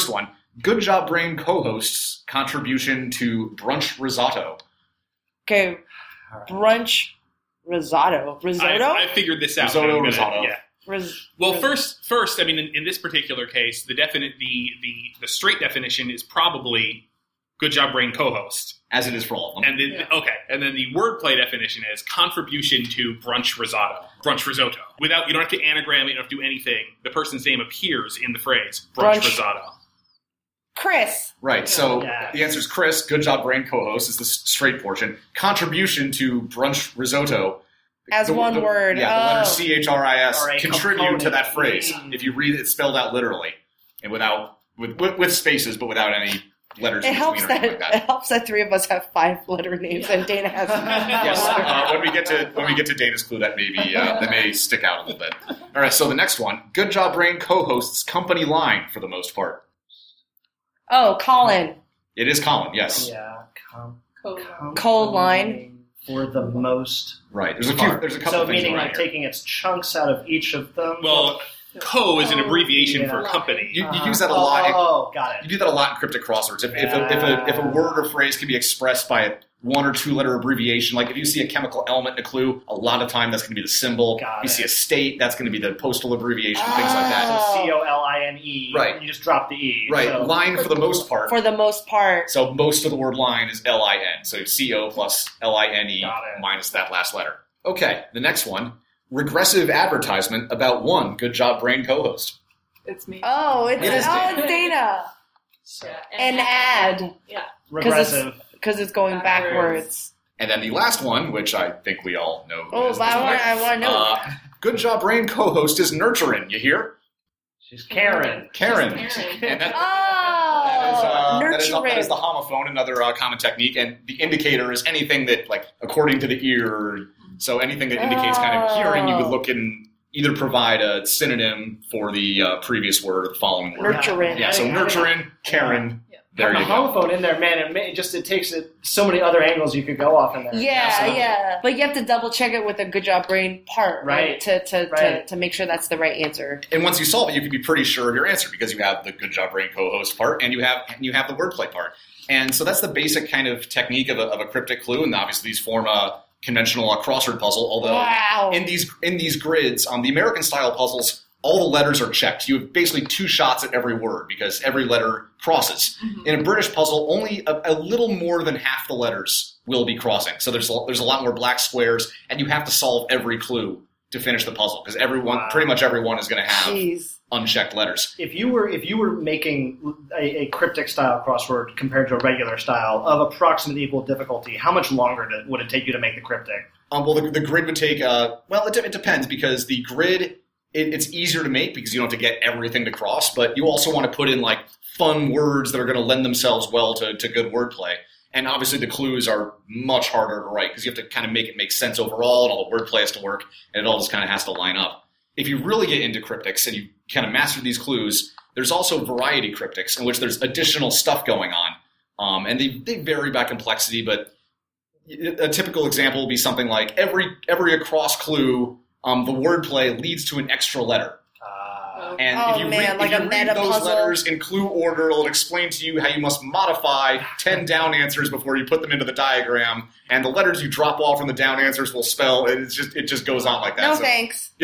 Good Job Brain co-host's contribution to brunch risotto. Okay, brunch risotto. Risotto? I, I figured this out. Risotto, I'm gonna- risotto. Yeah. Ris- Well, ris- first, first, I mean, in, in this particular case, the definite, the, the the straight definition is probably Good Job Brain co-host, As it is for all of them. and then Yeah. okay, and then the wordplay definition is contribution to brunch risotto, brunch risotto. Without you don't have to anagram it, you don't have to do anything. The person's name appears in the phrase brunch, Brunch. risotto. Chris. Right, so Yeah. the answer is Chris. Good Job Brain co-host is the s- straight portion. Contribution to brunch risotto. As The- one the- word. Yeah, the Oh. letters C H R I S Or a contribute component. to that phrase. Mm. If you read it, it's spelled out literally. And without, with, with, with spaces, but without any letters It in helps between or that, anything like it that. helps that three of us have five letter names and Dana has Yes, uh, when we get to when we get to Dana's clue, that may be uh, that may stick out a little bit. All right, so the next one, Good Job Brain co-hosts company line for the most part. Oh, Colin. It is Colin, yes, Yeah. Com- Cool. com- Cold line. For the most right. There's a few. part. There's a couple So of things meaning around like here. taking its chunks out of each of them. Well, co is an abbreviation Yeah. for company. You, you Uh-huh. use that a Oh, lot. in- Oh, oh, got You it. do that a lot in cryptic crosswords. If, if, a, if, a, if a word or phrase can be expressed by a one or two letter abbreviation, like if you see a chemical element in a clue, a lot of time that's going to be the symbol. Got If you it. see a state, that's going to be the postal abbreviation, things like that. Oh. So C O L I N E. Right. You just drop the E. Right. So, Line for the most part. For the most part. So most of the word line is L I N. So C O plus L I N E Got it. minus that last letter. Okay, the next one. Regressive advertisement about one Good Job Brain co-host. It's me. Oh, it's, It is oh, Dana. it's Dana. so Yeah, An ad. Yeah. regressive. Because it's going Backwards. backwards. And then the last one, which I think we all know who it Oh, is but at this I want, point. I want to know. Uh, Good Job Brain co-host is nurturing, you hear? She's Karen. Karen. Karen. And that, oh, that, is, uh, that, is, nurturing. that is the homophone, another uh, common technique, and the indicator is anything that, like, according to the ear, so anything that indicates kind of hearing, you would look and either provide a synonym for the uh, previous word or the following word. Nurturing. Yeah, so Yeah. nurturing, Karen, there the you go. homophone in there, man. It, may, it just it takes it so many other angles you could go off in there. Yeah, Absolutely. yeah. But you have to double check it with a good job brain part, right? Right. To to, Right. to to make sure that's the right answer. And once you solve it, you can be pretty sure of your answer because you have the Good Job Brain co-host part and you have and you have the wordplay part. And so that's the basic kind of technique of a, of a cryptic clue. And obviously, these form a conventional uh, crossword puzzle. Although Wow. in these in these grids, um, the American style puzzles, all the letters are checked. You have basically two shots at every word because every letter crosses. Mhm. In a British puzzle, only a, a little more than half the letters will be crossing. So there's a, there's a lot more black squares, and you have to solve every clue to finish the puzzle because everyone, Wow. pretty much everyone, is going to have Jeez. unchecked letters. If you were if you were making a, a cryptic style crossword compared to a regular style of approximately equal difficulty, how much longer did, would it take you to make the cryptic? Um, well, the, the grid would take, uh, well, it, de- it depends because the grid, it, it's easier to make because you don't have to get everything to cross, but you also want to put in like fun words that are going to lend themselves well to, to good wordplay. And obviously the clues are much harder to write because you have to kind of make it make sense overall and all the wordplay has to work and it all just kind of has to line up. If you really get into cryptics and you kind of master these clues, there's also variety cryptics in which there's additional stuff going on. Um, and they, they vary by complexity, but a typical example would be something like every every across clue, um, the wordplay leads to an extra letter. Uh, And Oh, if you man, read, like if a you read meta those puzzle. letters in clue order, it'll explain to you how you must modify ten down answers before you put them into the diagram. And the letters you drop off from the down answers will spell. It's just it just goes on like that. No So- thanks. I,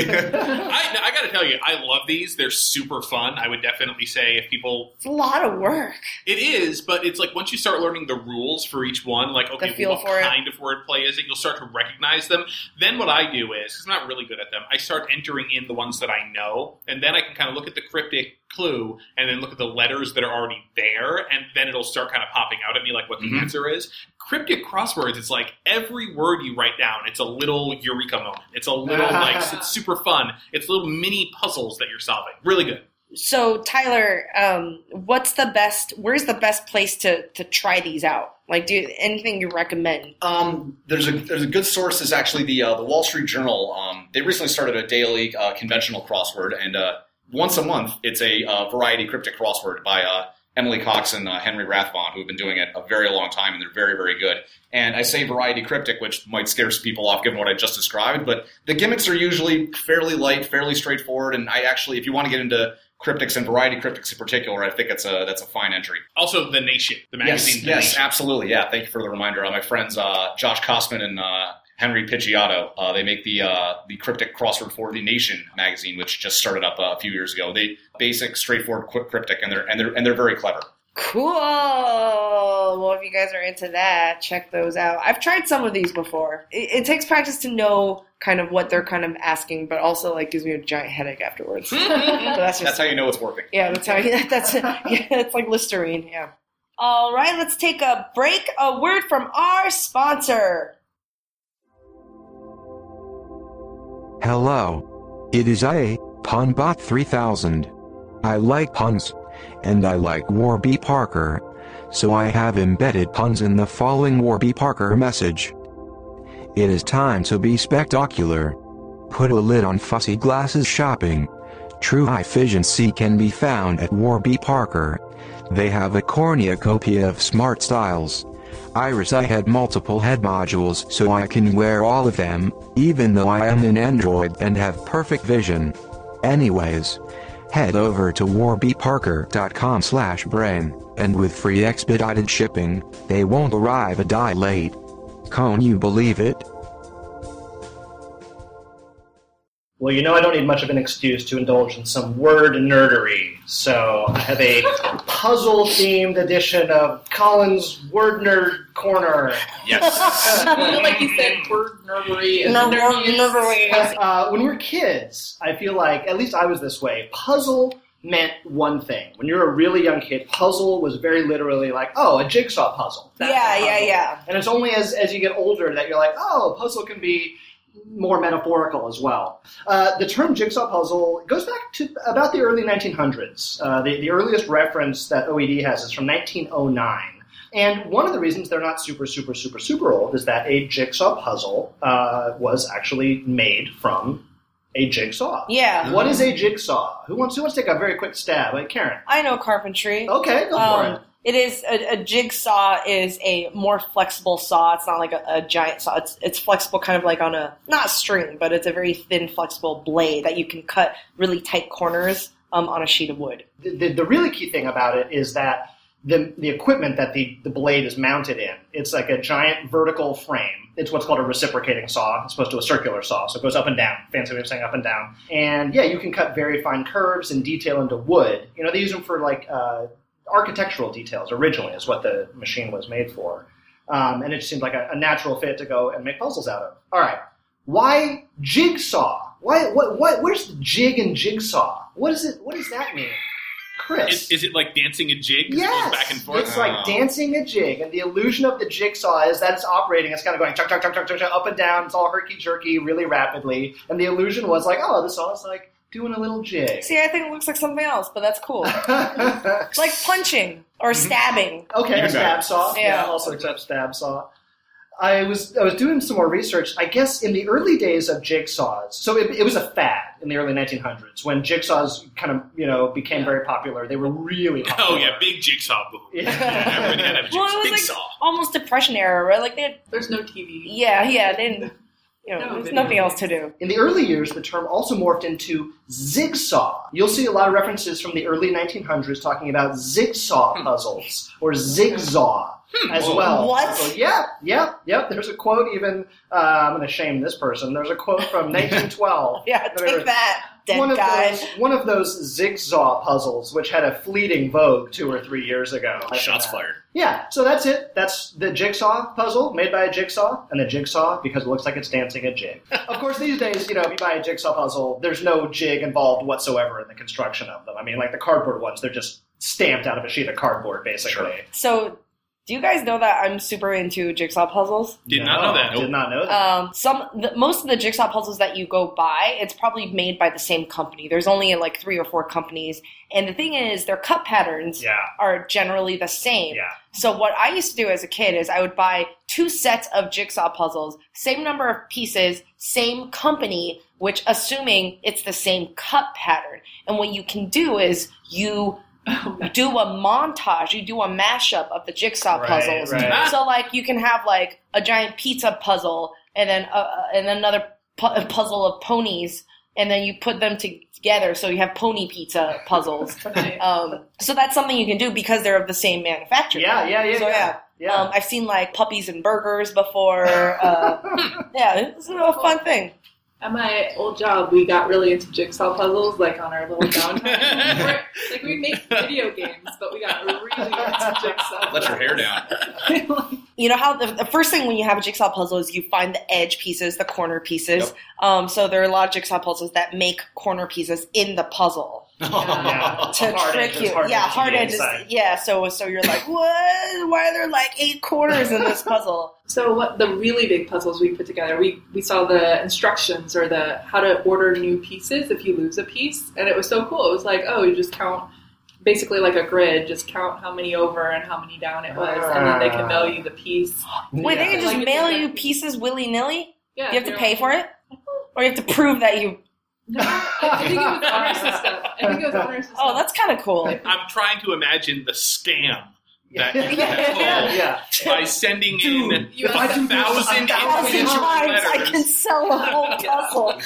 I got to tell you, I love these. They're super fun. I would definitely say if people, It's a lot of work. it is, but it's like once you start learning the rules for each one, like okay, feel well, what for it. kind of wordplay is it? You'll start to recognize them. Then what I do is, 'cause I'm not really good at them, I start entering in the ones that I know, and then I can kind of look at the cryptic clue and then look at the letters that are already there, and then it'll start kind of popping out at me like what the Mhm. answer is. Cryptic crosswords, it's like every word you write down, it's a little eureka moment. It's a little like it's super fun. It's little mini puzzles that you're solving. Really good. So Tyler, um, what's the best? Where's the best place to to try these out? Like, do you, anything you recommend? Um, there's a there's a good source is actually the uh, the Wall Street Journal. Um, they recently started a daily uh, conventional crossword, and uh, once a month it's a uh, variety cryptic crossword by uh, Emily Cox and uh, Henry Rathbone, who have been doing it a very long time, and they're very very good. And I say variety cryptic, which might scare some people off given what I just described, but the gimmicks are usually fairly light, fairly straightforward. And I actually, if you want to get into cryptics and variety cryptics in particular, I think it's a that's a fine entry. Also, The Nation, the magazine. Yes, The yes, Nation. absolutely. Yeah, thank you for the reminder. Uh, my friends uh, Josh Kosman and uh, Henry Picciotto, uh, they make the uh, the cryptic crossword for The Nation magazine, which just started up uh, a few years ago. They basic, straightforward, quick cryptic, and they're and they're and they're very clever. Cool. Well, if you guys are into that, check those out. I've tried some of these before. It, it takes practice to know kind of what they're kind of asking, but also like gives me a giant headache afterwards. So that's just That's how you know it's working. yeah. That's how you, that's yeah. It's like Listerine. Yeah. All right. Let's take a break. A word from our sponsor. Hello. It is I, Punbot three thousand. I like puns. And I like Warby Parker. So I have embedded puns in the following Warby Parker message. It is time to be spectacular. Put a lid on fussy glasses shopping. True efficiency can be found at Warby Parker. They have a cornucopia of smart styles. Iris, I had multiple head modules so I can wear all of them, even though I am an Android and have perfect vision. Anyways, head over to warby parker dot com slash brain, and with free expedited shipping, they won't arrive a day late. Can you believe it? Well, you know I don't need much of an excuse to indulge in some word nerdery, so I have a puzzle-themed edition of Colin's Word Nerd Corner. Yes. I feel like you said word nerdery. and No, the no, nerdiest- nerdery. Uh, when we were kids, I feel like, at least I was this way, puzzle meant one thing. When you're a really young kid, puzzle was very literally like, oh, a jigsaw puzzle. That's Yeah, a yeah, puzzle. yeah. And it's only as, as you get older that you're like, oh, puzzle can be more metaphorical as well. Uh, the term jigsaw puzzle goes back to about the early nineteen hundreds. Uh, the, the earliest reference that O E D has is from nineteen oh nine. And one of the reasons they're not super, super, super, super old is that a jigsaw puzzle uh, was actually made from a jigsaw. Yeah. What is a jigsaw? Who wants, who wants to take a very quick stab? Like Karen. I know carpentry. Okay, go for Um, it. It is a, a jigsaw is a more flexible saw. It's not like a, a giant saw. It's it's flexible, kind of like on a not a string, but it's a very thin, flexible blade that you can cut really tight corners um, on a sheet of wood. The, the, the really key thing about it is that the the equipment that the, the blade is mounted in, it's like a giant vertical frame. It's what's called a reciprocating saw, as opposed to a circular saw. So it goes up and down. Fancy way of saying up and down. And yeah, you can cut very fine curves and detail into wood. You know, they use them for like uh, architectural details originally is what the machine was made for. Um, and it just seemed like a, a natural fit to go and make puzzles out of. All right. Why jigsaw? Why, what, what, where's the jig and jigsaw? What is it? What does that mean? Chris. Is, is it like dancing a jig? 'Cause it Yes, goes back and forth. it's like dancing a jig, and the illusion of the jigsaw is that it's operating. It's kind of going chuck, chuck, chuck, chuck, chuck, chuck, up and down. It's all herky-jerky, really rapidly. And the illusion was like, oh, the saw is like doing a little jig. See, I think it looks like something else, but that's cool. It's like punching or stabbing. Okay, Even a stab better. saw. Yeah. Yeah. also accept stab saw. I was I was doing some more research. I guess in the early days of jigsaws, so it, it was a fad in the early nineteen hundreds when jigsaws kind of you know became very popular. They were really popular. Oh, yeah, big jigsaw boom. Yeah. Everybody had to have a jigsaw. Well, it was big like saw. almost Depression era, right? Like they had, There's no T V. yeah, yeah, they didn't, you know, No there's video nothing else games. to do. In the early years, the term also morphed into zigsaw. You'll see a lot of references from the early nineteen hundreds talking about zigsaw puzzles or zigzaw as Whoa. well. What? So, yeah, yeah, yep. There's a quote even, uh, I'm going to shame this person. There's a quote from nineteen twelve. Yeah, take that, dead one of guy. those one of those zigsaw puzzles, which had a fleeting vogue two or three years ago. Shots Uh, fired. Yeah, so that's it. That's the jigsaw puzzle made by a jigsaw, and the jigsaw because it looks like it's dancing a jig. Of course, these days, you know, if you buy a jigsaw puzzle, there's no jig involved whatsoever in the construction of them. I mean, like the cardboard ones, they're just stamped out of a sheet of cardboard, basically. Sure. So, do you guys know that I'm super into jigsaw puzzles? Did not know that. Did not know that. Um, some the, most of the jigsaw puzzles that you go buy, it's probably made by the same company. There's only like three or four companies, and the thing is, their cut patterns yeah, are generally the same. yeah. So what I used to do as a kid is I would buy two sets of jigsaw puzzles, same number of pieces, same company, which assuming it's the same cut pattern. And what you can do is you do a montage, you do a mashup of the jigsaw Right, puzzles. right. So like you can have like a giant pizza puzzle and then uh, and then another pu- puzzle of ponies and then you put them together. So you have pony pizza puzzles. Nice. Um, so that's something you can do because they're of the same manufacturer. Yeah, yeah, yeah, So yeah. yeah, Yeah. Um, I've seen like puppies and burgers before. Uh, yeah, it's a fun thing. At my old job, we got really into jigsaw puzzles, like on our little downtime. We're- like we make video games, but we got really into jigsaw. Let your hair down. down. You know how the, the first thing when you have a jigsaw puzzle is you find the edge pieces, the corner pieces. Yep. Um, so there are a lot of jigsaw puzzles that make corner pieces in the puzzle. Yeah. To Hard trick edges, you, hard yeah, edges hard on the edges, inside. yeah. So, so you're like, what? Why are there like eight corners in this puzzle? So what the really big puzzles we put together, we, we saw the instructions or the how to order new pieces if you lose a piece, and it was so cool. It was like, oh, you just count, basically like a grid, just count how many over and how many down it was, and then they can mail you the piece. Wait, they Yeah. can just Like, mail it's- you pieces willy nilly? Yeah, Do you have to you're pay like- for it, or you have to prove that you? No, I think it was honor system. I think it was honor system. Oh, that's kind of cool. I'm trying to imagine the scam that you Yeah. can pull Yeah. by sending in you a have to do this thousand a thousand individual times I letters. can sell a whole puzzle.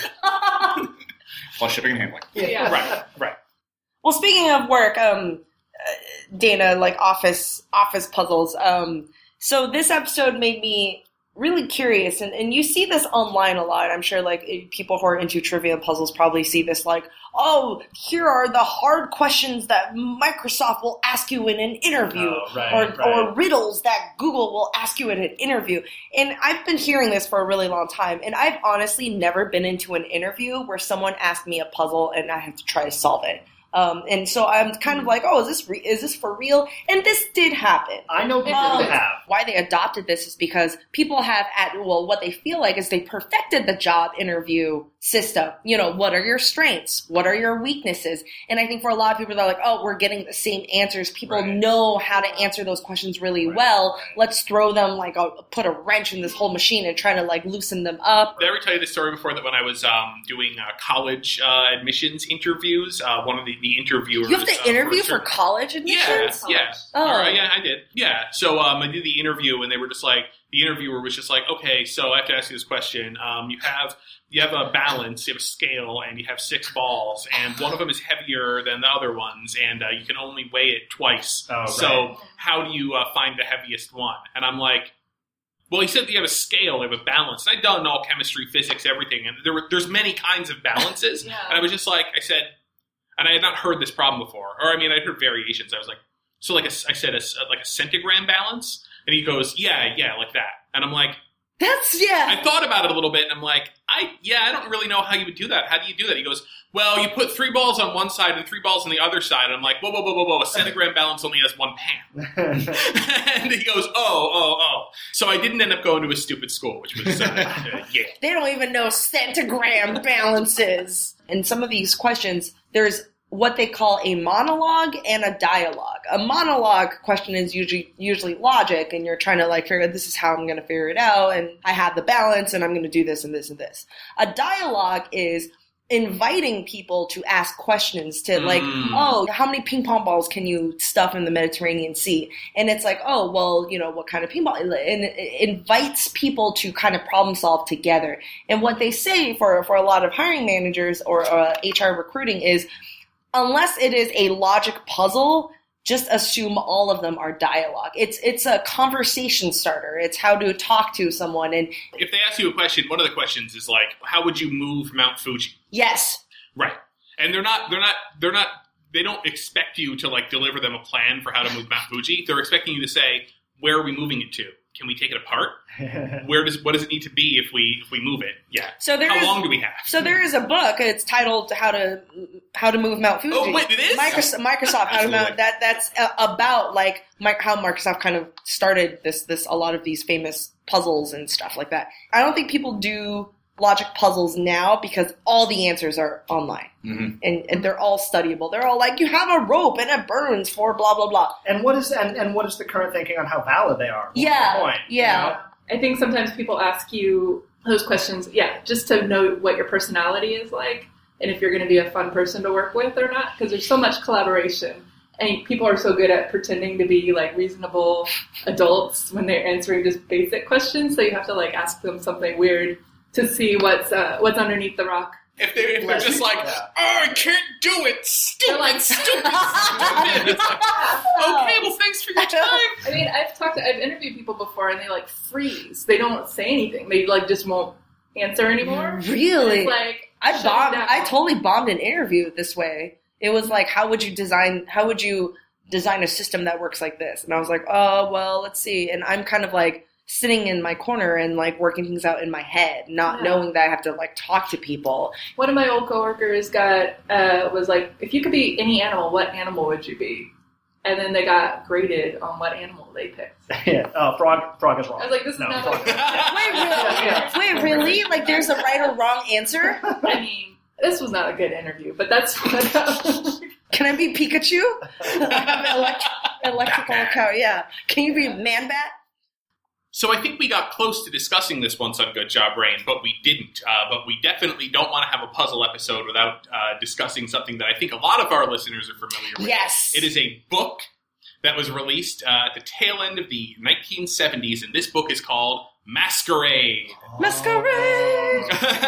Plus shipping and handling. Yeah. Right, right. Well, speaking of work, um, uh, Dana, like office office puzzles. Um, so this episode made me really curious, and, and you see this online a lot. I'm sure, like eh, people who are into trivia and puzzles probably see this. Like, oh, here are the hard questions that Microsoft will ask you in an interview, Oh, right, or right. or riddles that Google will ask you in an interview. And I've been hearing this for a really long time, and I've honestly never been into an interview where someone asked me a puzzle and I have to try to solve it. Um, and so I'm kind of like, oh, is this re- is this for real? And this did happen. I know people Um, who have. Why they adopted this is because people have at well, what they feel like is they perfected the job interview system. You know, what are your strengths? What are your weaknesses? And I think for a lot of people, they're like, oh, we're getting the same answers. People Right. know how to answer those questions really Right. well. Let's throw them like a, put a wrench in this whole machine and try to like loosen them up. Did I ever tell you the story before that when I was um, doing uh, college uh, admissions interviews, uh, one of the, the interviewers... You have uh, to interview a for certain- college admissions? Yeah, yeah. Oh. All right, yeah, I did. Yeah. So um, I did the interview, and they were just like, the interviewer was just like, okay, so I have to ask you this question. Um, you have you have a balance, you have a scale, and you have six balls, and one of them is heavier than the other ones, and uh, you can only weigh it twice. Oh, right. So how do you uh, find the heaviest one? And I'm like, well, he said that you have a scale, you have a balance. And I'd done all chemistry, physics, everything, and there were there's many kinds of balances. Yeah. And I was just like, I said, and I had not heard this problem before, or I mean, I'd heard variations. I was like, so like a, I said, a, like a centigram balance, and he goes, yeah, yeah, like that. And I'm like, That's, yeah. I thought about it a little bit, and I'm like, I yeah, I don't really know how you would do that. How do you do that? He goes, well, you put three balls on one side and three balls on the other side. And I'm like, whoa, whoa, whoa, whoa, whoa, a centigram balance only has one pan. And he goes, oh, oh, oh. So I didn't end up going to a stupid school, which was, uh, uh, yeah. They don't even know centigram balances. In some of these questions, there's what they call a monologue and a dialogue. A monologue question is usually usually logic, and you're trying to like figure out this is how I'm going to figure it out, and I have the balance, and I'm going to do this and this and this. A dialogue is inviting people to ask questions to like, Mm. oh, how many ping pong balls can you stuff in the Mediterranean Sea? And it's like, oh, well, you know, what kind of ping pong? And it invites people to kind of problem solve together. And what they say for, for a lot of hiring managers or uh, H R recruiting is, unless it is a logic puzzle, just assume all of them are dialogue. It's it's a conversation starter. It's how to talk to someone. And If they ask you a question, one of the questions is like, how would you move Mount Fuji? yes, Right. And they're not, they're not, they're not, they don't expect you to like deliver them a plan for how to move Mount Fuji. They're expecting you to say, where are we moving it to? Can we take it apart? Where does, what does it need to be if we, if we move it? Yeah. So there How is- long do we have? so there is a book. It's titled "How to How to Move Mount Fuji." Oh, wait, it is? Microsoft, Microsoft How to Absolutely. Mount that. That's uh, about like mi- how Microsoft kind of started this this a lot of these famous puzzles and stuff like that. I don't think people do logic puzzles now because all the answers are online Mhm. and, and they're all studyable. They're all like, you have a rope and it burns for blah blah blah. And what is and, and what is the current thinking on how valid they are? What's Yeah, the point, you yeah. know? I think sometimes people ask you those questions, yeah, just to know what your personality is like and if you're going to be a fun person to work with or not, because there's so much collaboration. And people are so good at pretending to be like reasonable adults when they're answering just basic questions. So you have to like ask them something weird to see what's uh, what's underneath the rock. If they're, if they're Less- just like, yeah. oh, I can't do it, stupid, They're like- stupid, stupid. It's like, okay, well, thanks for your time. I mean, I've talked to, I've interviewed people before, and they like freeze. They don't say anything. They like just won't answer anymore. Really? It's like I shut bombed. down. I totally bombed an interview this way. It was like, how would you design? How would you design a system that works like this? And I was like, oh well, let's see. And I'm kind of like sitting in my corner and like working things out in my head, not Yeah. knowing that I have to like talk to people. One of my old coworkers got uh, was like, if you could be any animal, what animal would you be? And then they got graded on what animal they picked. yeah. Oh, frog. Frog is wrong. I was like, this is no, not frog. like- Wait, really? Yeah. Wait, really? Like, there's a right or wrong answer? I mean, this was not a good interview, but that's Can I be Pikachu? I have an elect- electrical cow. Yeah. Can you be Man-Bat? So I think we got close to discussing this once on Good Job Brain, but we didn't. Uh, but we definitely don't want to have a puzzle episode without uh, discussing something that I think a lot of our listeners are familiar with. Yes. It is a book that was released uh, at the tail end of the nineteen seventies, and this book is called Masquerade. Masquerade!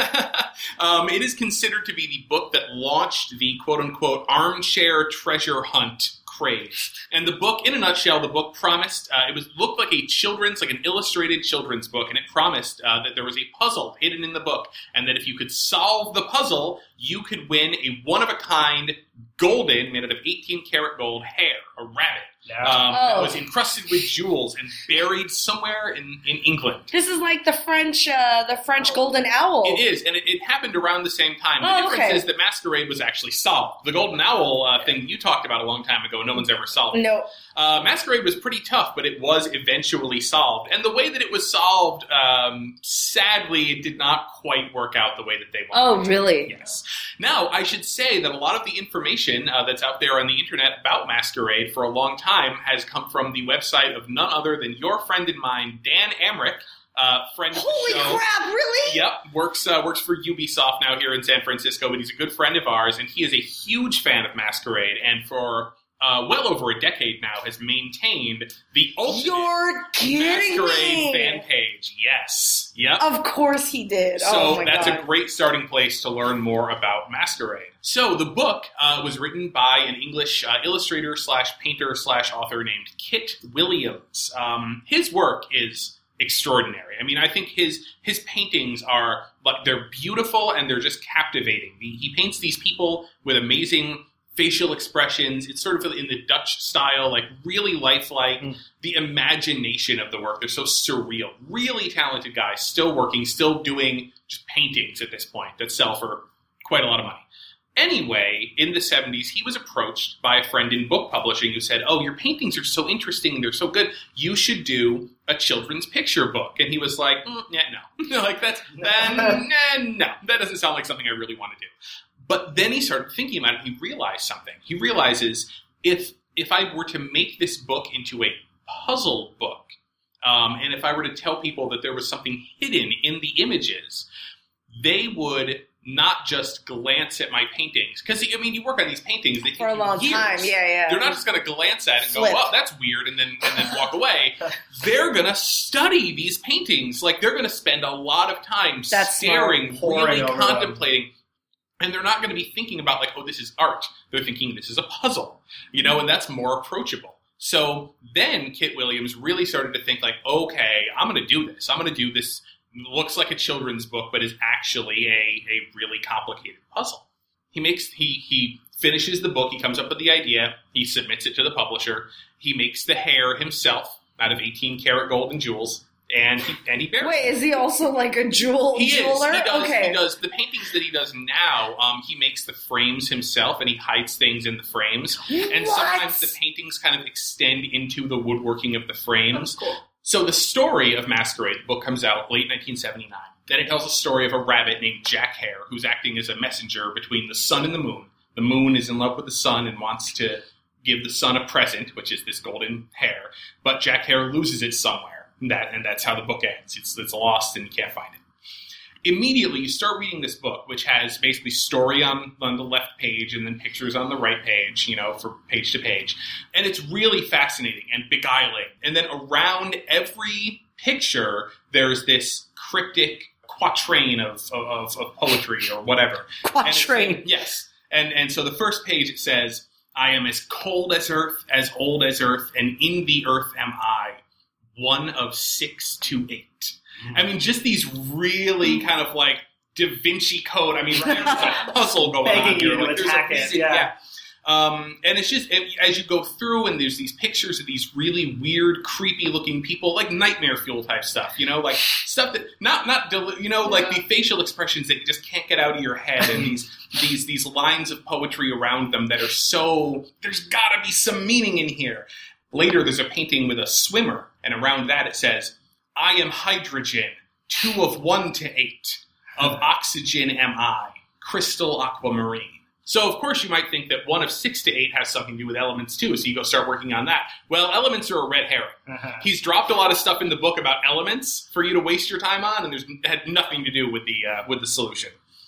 um, it is considered to be the book that launched the quote-unquote armchair treasure hunt craze. And the book, in a nutshell, the book promised, uh, it was looked like a children's, like an illustrated children's book, and it promised uh, that there was a puzzle hidden in the book, and that if you could solve the puzzle, you could win a one-of-a-kind golden, made out of eighteen karat gold hair, a rabbit. Yeah. Um, that Oh. was encrusted with jewels and buried somewhere in, in England. This is like the French, uh, the French golden owl. It is, and it, it happened around the same time. The Oh, difference okay. is that Masquerade was actually solved. The Golden Owl uh, thing you talked about a long time ago, no one's ever solved. No. Uh, Masquerade was pretty tough, but it was eventually solved. And the way that it was solved, um, sadly, it did not quite work out the way that they wanted. Oh, really? Yes. Now, I should say that a lot of the information uh, that's out there on the internet about Masquerade for a long time has come from the website of none other than your friend and mine, Dan Amrich, uh, friend of the Holy show. crap, really? Yep, works uh, works for Ubisoft now here in San Francisco, but he's a good friend of ours, and he is a huge fan of Masquerade, and for uh, well over a decade now has maintained the ultimate You're kidding Masquerade me. fan page. Yes, yep. Of course he did. So oh my that's God. a great starting place to learn more about Masquerade. So the book uh, was written by an English uh, illustrator slash painter slash author named Kit Williams. Um, his work is extraordinary. I mean, I think his his paintings are like they're beautiful and they're just captivating. He, he paints these people with amazing facial expressions. It's sort of in the Dutch style, like really lifelike. Mm. The imagination of the work, they're so surreal. Really talented guy, still working, still doing just paintings at this point that sell for quite a lot of money. Anyway, in the seventies, he was approached by a friend in book publishing who said, oh, your paintings are so interesting, they're so good, you should do a children's picture book. And he was like, mm, yeah, no. like, that's, then, nah, no, that doesn't sound like something I really want to do. But then he started thinking about it, and he realized something. He realizes, if if I were to make this book into a puzzle book, um, and if I were to tell people that there was something hidden in the images, they would not just glance at my paintings. Because, I mean, you work on these paintings that For a long years. time, yeah, yeah. They're not just going to glance at it and Flip. go, well, that's weird, and then and then walk away. They're going to study these paintings. Like, they're going to spend a lot of time That's staring, smart. really Poring over them. contemplating. And they're not going to be thinking about, like, oh, this is art. They're thinking this is a puzzle, you know, and that's more approachable. So then Kit Williams really started to think, like, okay, I'm going to do this. I'm going to do this. Looks like a children's book, but is actually a, a really complicated puzzle. He makes he he finishes the book. He comes up with the idea. He submits it to the publisher. He makes the hair himself out of eighteen karat gold and jewels, and he and he bears. Wait, is he also like a jewel He jeweler? is. He does, okay. he does the paintings that he does now. Um, he makes the frames himself, and he hides things in the frames. And What? sometimes the paintings kind of extend into the woodworking of the frames. That's cool. So the story of Masquerade, the book comes out late nineteen seventy-nine. Then it tells a story of a rabbit named Jack Hare, who's acting as a messenger between the sun and the moon. The moon is in love with the sun and wants to give the sun a present, which is this golden hair. But Jack Hare loses it somewhere, and, that, and that's how the book ends. It's, it's lost and you can't find it. Immediately, you start reading this book, which has basically story on, on the left page and then pictures on the right page, you know, for page to page. And it's really fascinating and beguiling. And then around every picture, there's this cryptic quatrain of, of, of poetry or whatever. Quatrain. And yes. And, and so the first page it says, I am as cold as earth, as old as earth, and in the earth am I, one of six to eight. Mm. I mean, just these really kind of like Da Vinci Code. I mean, there's a puzzle going Begging on here. you to Like, there's attack a it, reason, yeah. yeah. Um, and it's just, as you go through and there's these pictures of these really weird, creepy looking people, like nightmare fuel type stuff, you know, like stuff that, not, not, deli- you know, like the facial expressions that you just can't get out of your head and these, these, these lines of poetry around them that are so, there's gotta be some meaning in here. Later, there's a painting with a swimmer, and around that it says, I am hydrogen, two of one to eight, of oxygen am I, crystal aquamarine. So, of course, you might think that one of six to eight has something to do with elements, too, so you go start working on that. Well, elements are a red herring. Uh-huh. He's dropped a lot of stuff in the book about elements for you to waste your time on, and there's had nothing to do with the uh, with the solution.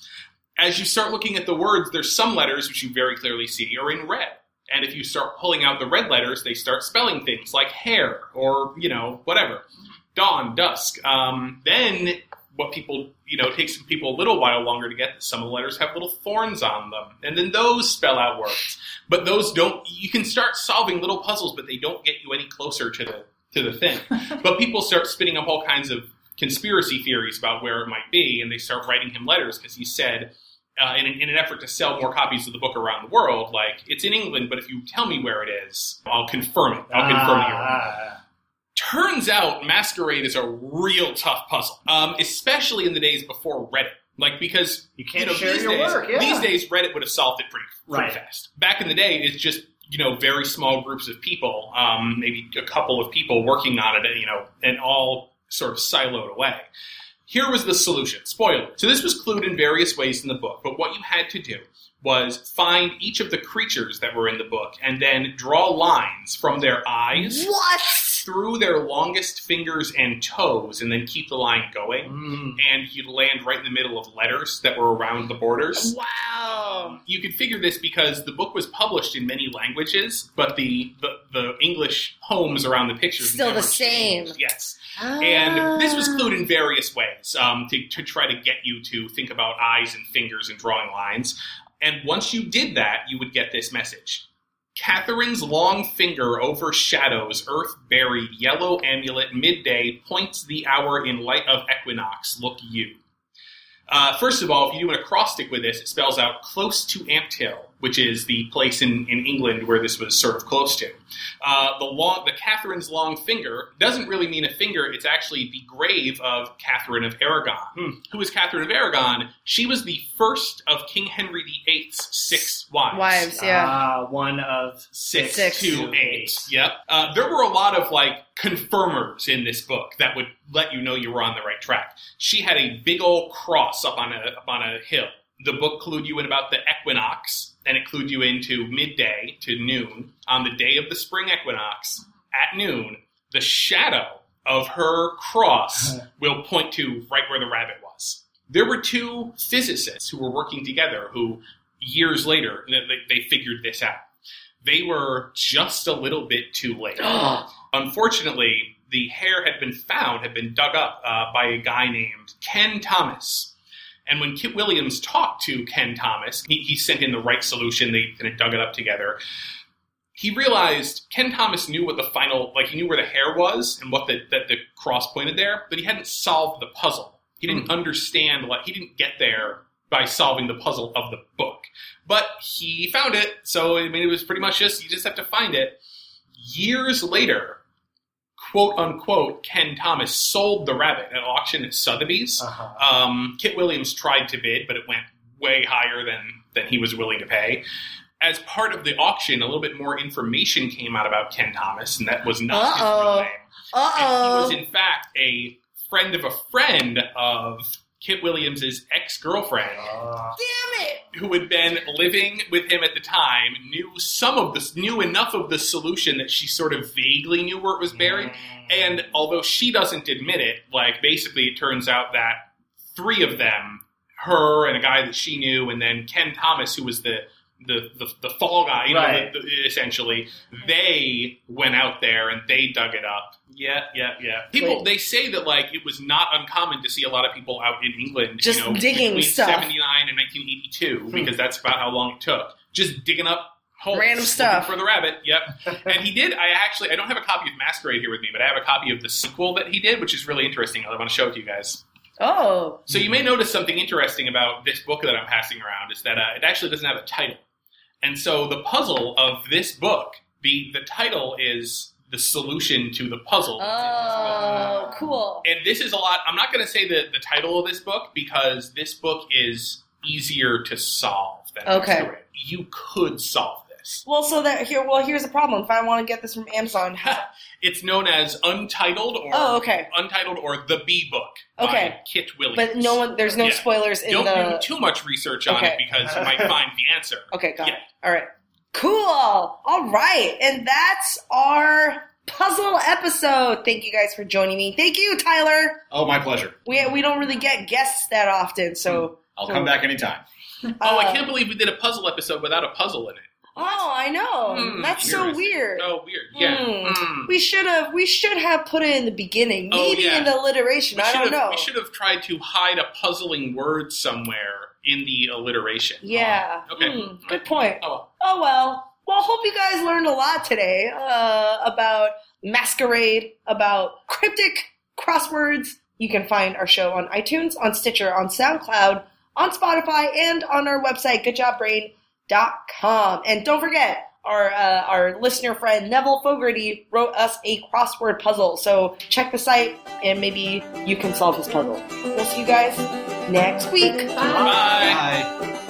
As you start looking at the words, there's some letters, which you very clearly see, are in red. And if you start pulling out the red letters, they start spelling things like hair or, you know, whatever. Dawn, dusk. Um, then what people, you know, it takes people a little while longer to get. Some of the letters have little thorns on them. And then those spell out words. But those don't, you can start solving little puzzles, but they don't get you any closer to the to the thing. But people start spinning up all kinds of conspiracy theories about where it might be, and they start writing him letters because he said, uh, in, an, in an effort to sell more copies of the book around the world, like, it's in England, but if you tell me where it is, I'll confirm it. I'll confirm that you're right. Ah. Turns out Masquerade is a real tough puzzle, um, especially in the days before Reddit. Like, because, You can't know, share these your days, work, yeah. These days, Reddit would have solved it pretty, pretty Right. fast. Back in the day, it's just, you know, very small groups of people, um, maybe a couple of people working on it, you know, and all sort of siloed away. Here was the solution. Spoiler. So this was clued in various ways in the book, but what you had to do was find each of the creatures that were in the book and then draw lines from their eyes What? through their longest fingers and toes and then keep the line going. Mm. And you'd land right in the middle of letters that were around the borders. Wow. You could figure this because the book was published in many languages, but the, the, the English poems around the pictures Still never the same. changed. Yes. And this was clued in various ways um, to, to try to get you to think about eyes and fingers and drawing lines. And once you did that, you would get this message. Catherine's long finger overshadows earth-buried yellow amulet midday, points the hour in light of equinox. Look you. Uh, first of all, if you do an acrostic with this, it spells out close to Ampthill, which is the place in, in England where this was sort of close to. Uh, the long, the Catherine's long finger doesn't really mean a finger. It's actually the grave of Catherine of Aragon. Hmm. Who is Catherine of Aragon? She was the first of King Henry the Eighth's six wives. Wives, yeah. Ah, one of Six, Six. to eight. Yep. Uh, there were a lot of like confirmers in this book that would let you know you were on the right track. She had a big old cross up on a up on a hill. The book clued you in about the equinox, and it clued you into midday to noon. On the day of the spring equinox, at noon, the shadow of her cross will point to right where the rabbit was. There were two physicists who were working together who, years later, they, they figured this out. They were just a little bit too late. Unfortunately, the hair had been found, had been dug up uh, by a guy named Ken Thomas. And when Kit Williams talked to Ken Thomas, he, he sent in the right solution. They kind of dug it up together. He realized Ken Thomas knew what the final, like he knew where the hair was and what the, that the cross pointed there, but he hadn't solved the puzzle. He didn't understand, like he didn't get there by solving the puzzle of the book. But he found it, so I mean, it was pretty much just, you just have to find it. Years later, quote unquote, Ken Thomas sold the rabbit at auction at Sotheby's. Uh-huh. Um, Kit Williams tried to bid, but it went way higher than, than he was willing to pay. As part of the auction, a little bit more information came out about Ken Thomas, and that was not his Uh-oh. real name. Uh-oh. And he was, in fact, a friend of a friend of Kit Williams' ex-girlfriend, Ah. Damn it! who had been living with him at the time, knew some of this, knew enough of the solution that she sort of vaguely knew where it was buried. And although she doesn't admit it, like basically it turns out that three of them, her and a guy that she knew, and then Ken Thomas, who was the the, the, the fall guy, you know, Right. the, the, essentially, they went out there and they dug it up. Yeah, yeah, yeah. People, Wait. they say that, like, it was not uncommon to see a lot of people out in England, Just you know, digging between stuff. seventy-nine and nineteen eighty-two, because that's about how long it took. Just digging up holes. Random looking stuff. for the rabbit, yep. And he did, I actually, I don't have a copy of Masquerade here with me, but I have a copy of the sequel that he did, which is really interesting. I want to show it to you guys. Oh. So you may notice something interesting about this book that I'm passing around is that uh, it actually doesn't have a title. And so the puzzle of this book, the, the title is the solution to the puzzle. Oh, cool. And this is a lot, I'm not going to say the, the title of this book because this book is easier to solve than Okay. Masquerade. You could solve this. Well, so that here. Well, here's the problem. If I want to get this from Amazon, how, It's known as Untitled or Oh, okay. Untitled or The Bee Book by Okay. Kit Williams. but no one. There's no Yeah. spoilers in Don't the. do too much research on Okay. it because you might find the answer. Okay, got Yeah. it. All right. Cool. All right. And that's our puzzle episode. Thank you guys for joining me. Thank you, Tyler. Oh, my pleasure. We we don't really get guests that often, so. I'll come back anytime. Oh, uh, I can't believe we did a puzzle episode without a puzzle in it. Oh, I know. Hmm, That's so interesting. weird. Oh, weird. Yeah. Hmm. Hmm. We should have we should have put it in the beginning, Oh, maybe yeah. in the alliteration. We I should don't have, know. we should have tried to hide a puzzling word somewhere in the alliteration. Yeah. Oh, okay. Hmm, good point. Oh, well. Oh well. Well, hope you guys learned a lot today uh, about Masquerade, about cryptic crosswords. You can find our show on iTunes, on Stitcher, on SoundCloud, on Spotify, and on our website, good job brain dot com. And don't forget, our uh, our listener friend Neville Fogarty wrote us a crossword puzzle. So check the site, and maybe you can solve his puzzle. We'll see you guys next week. Bye. Bye. Bye.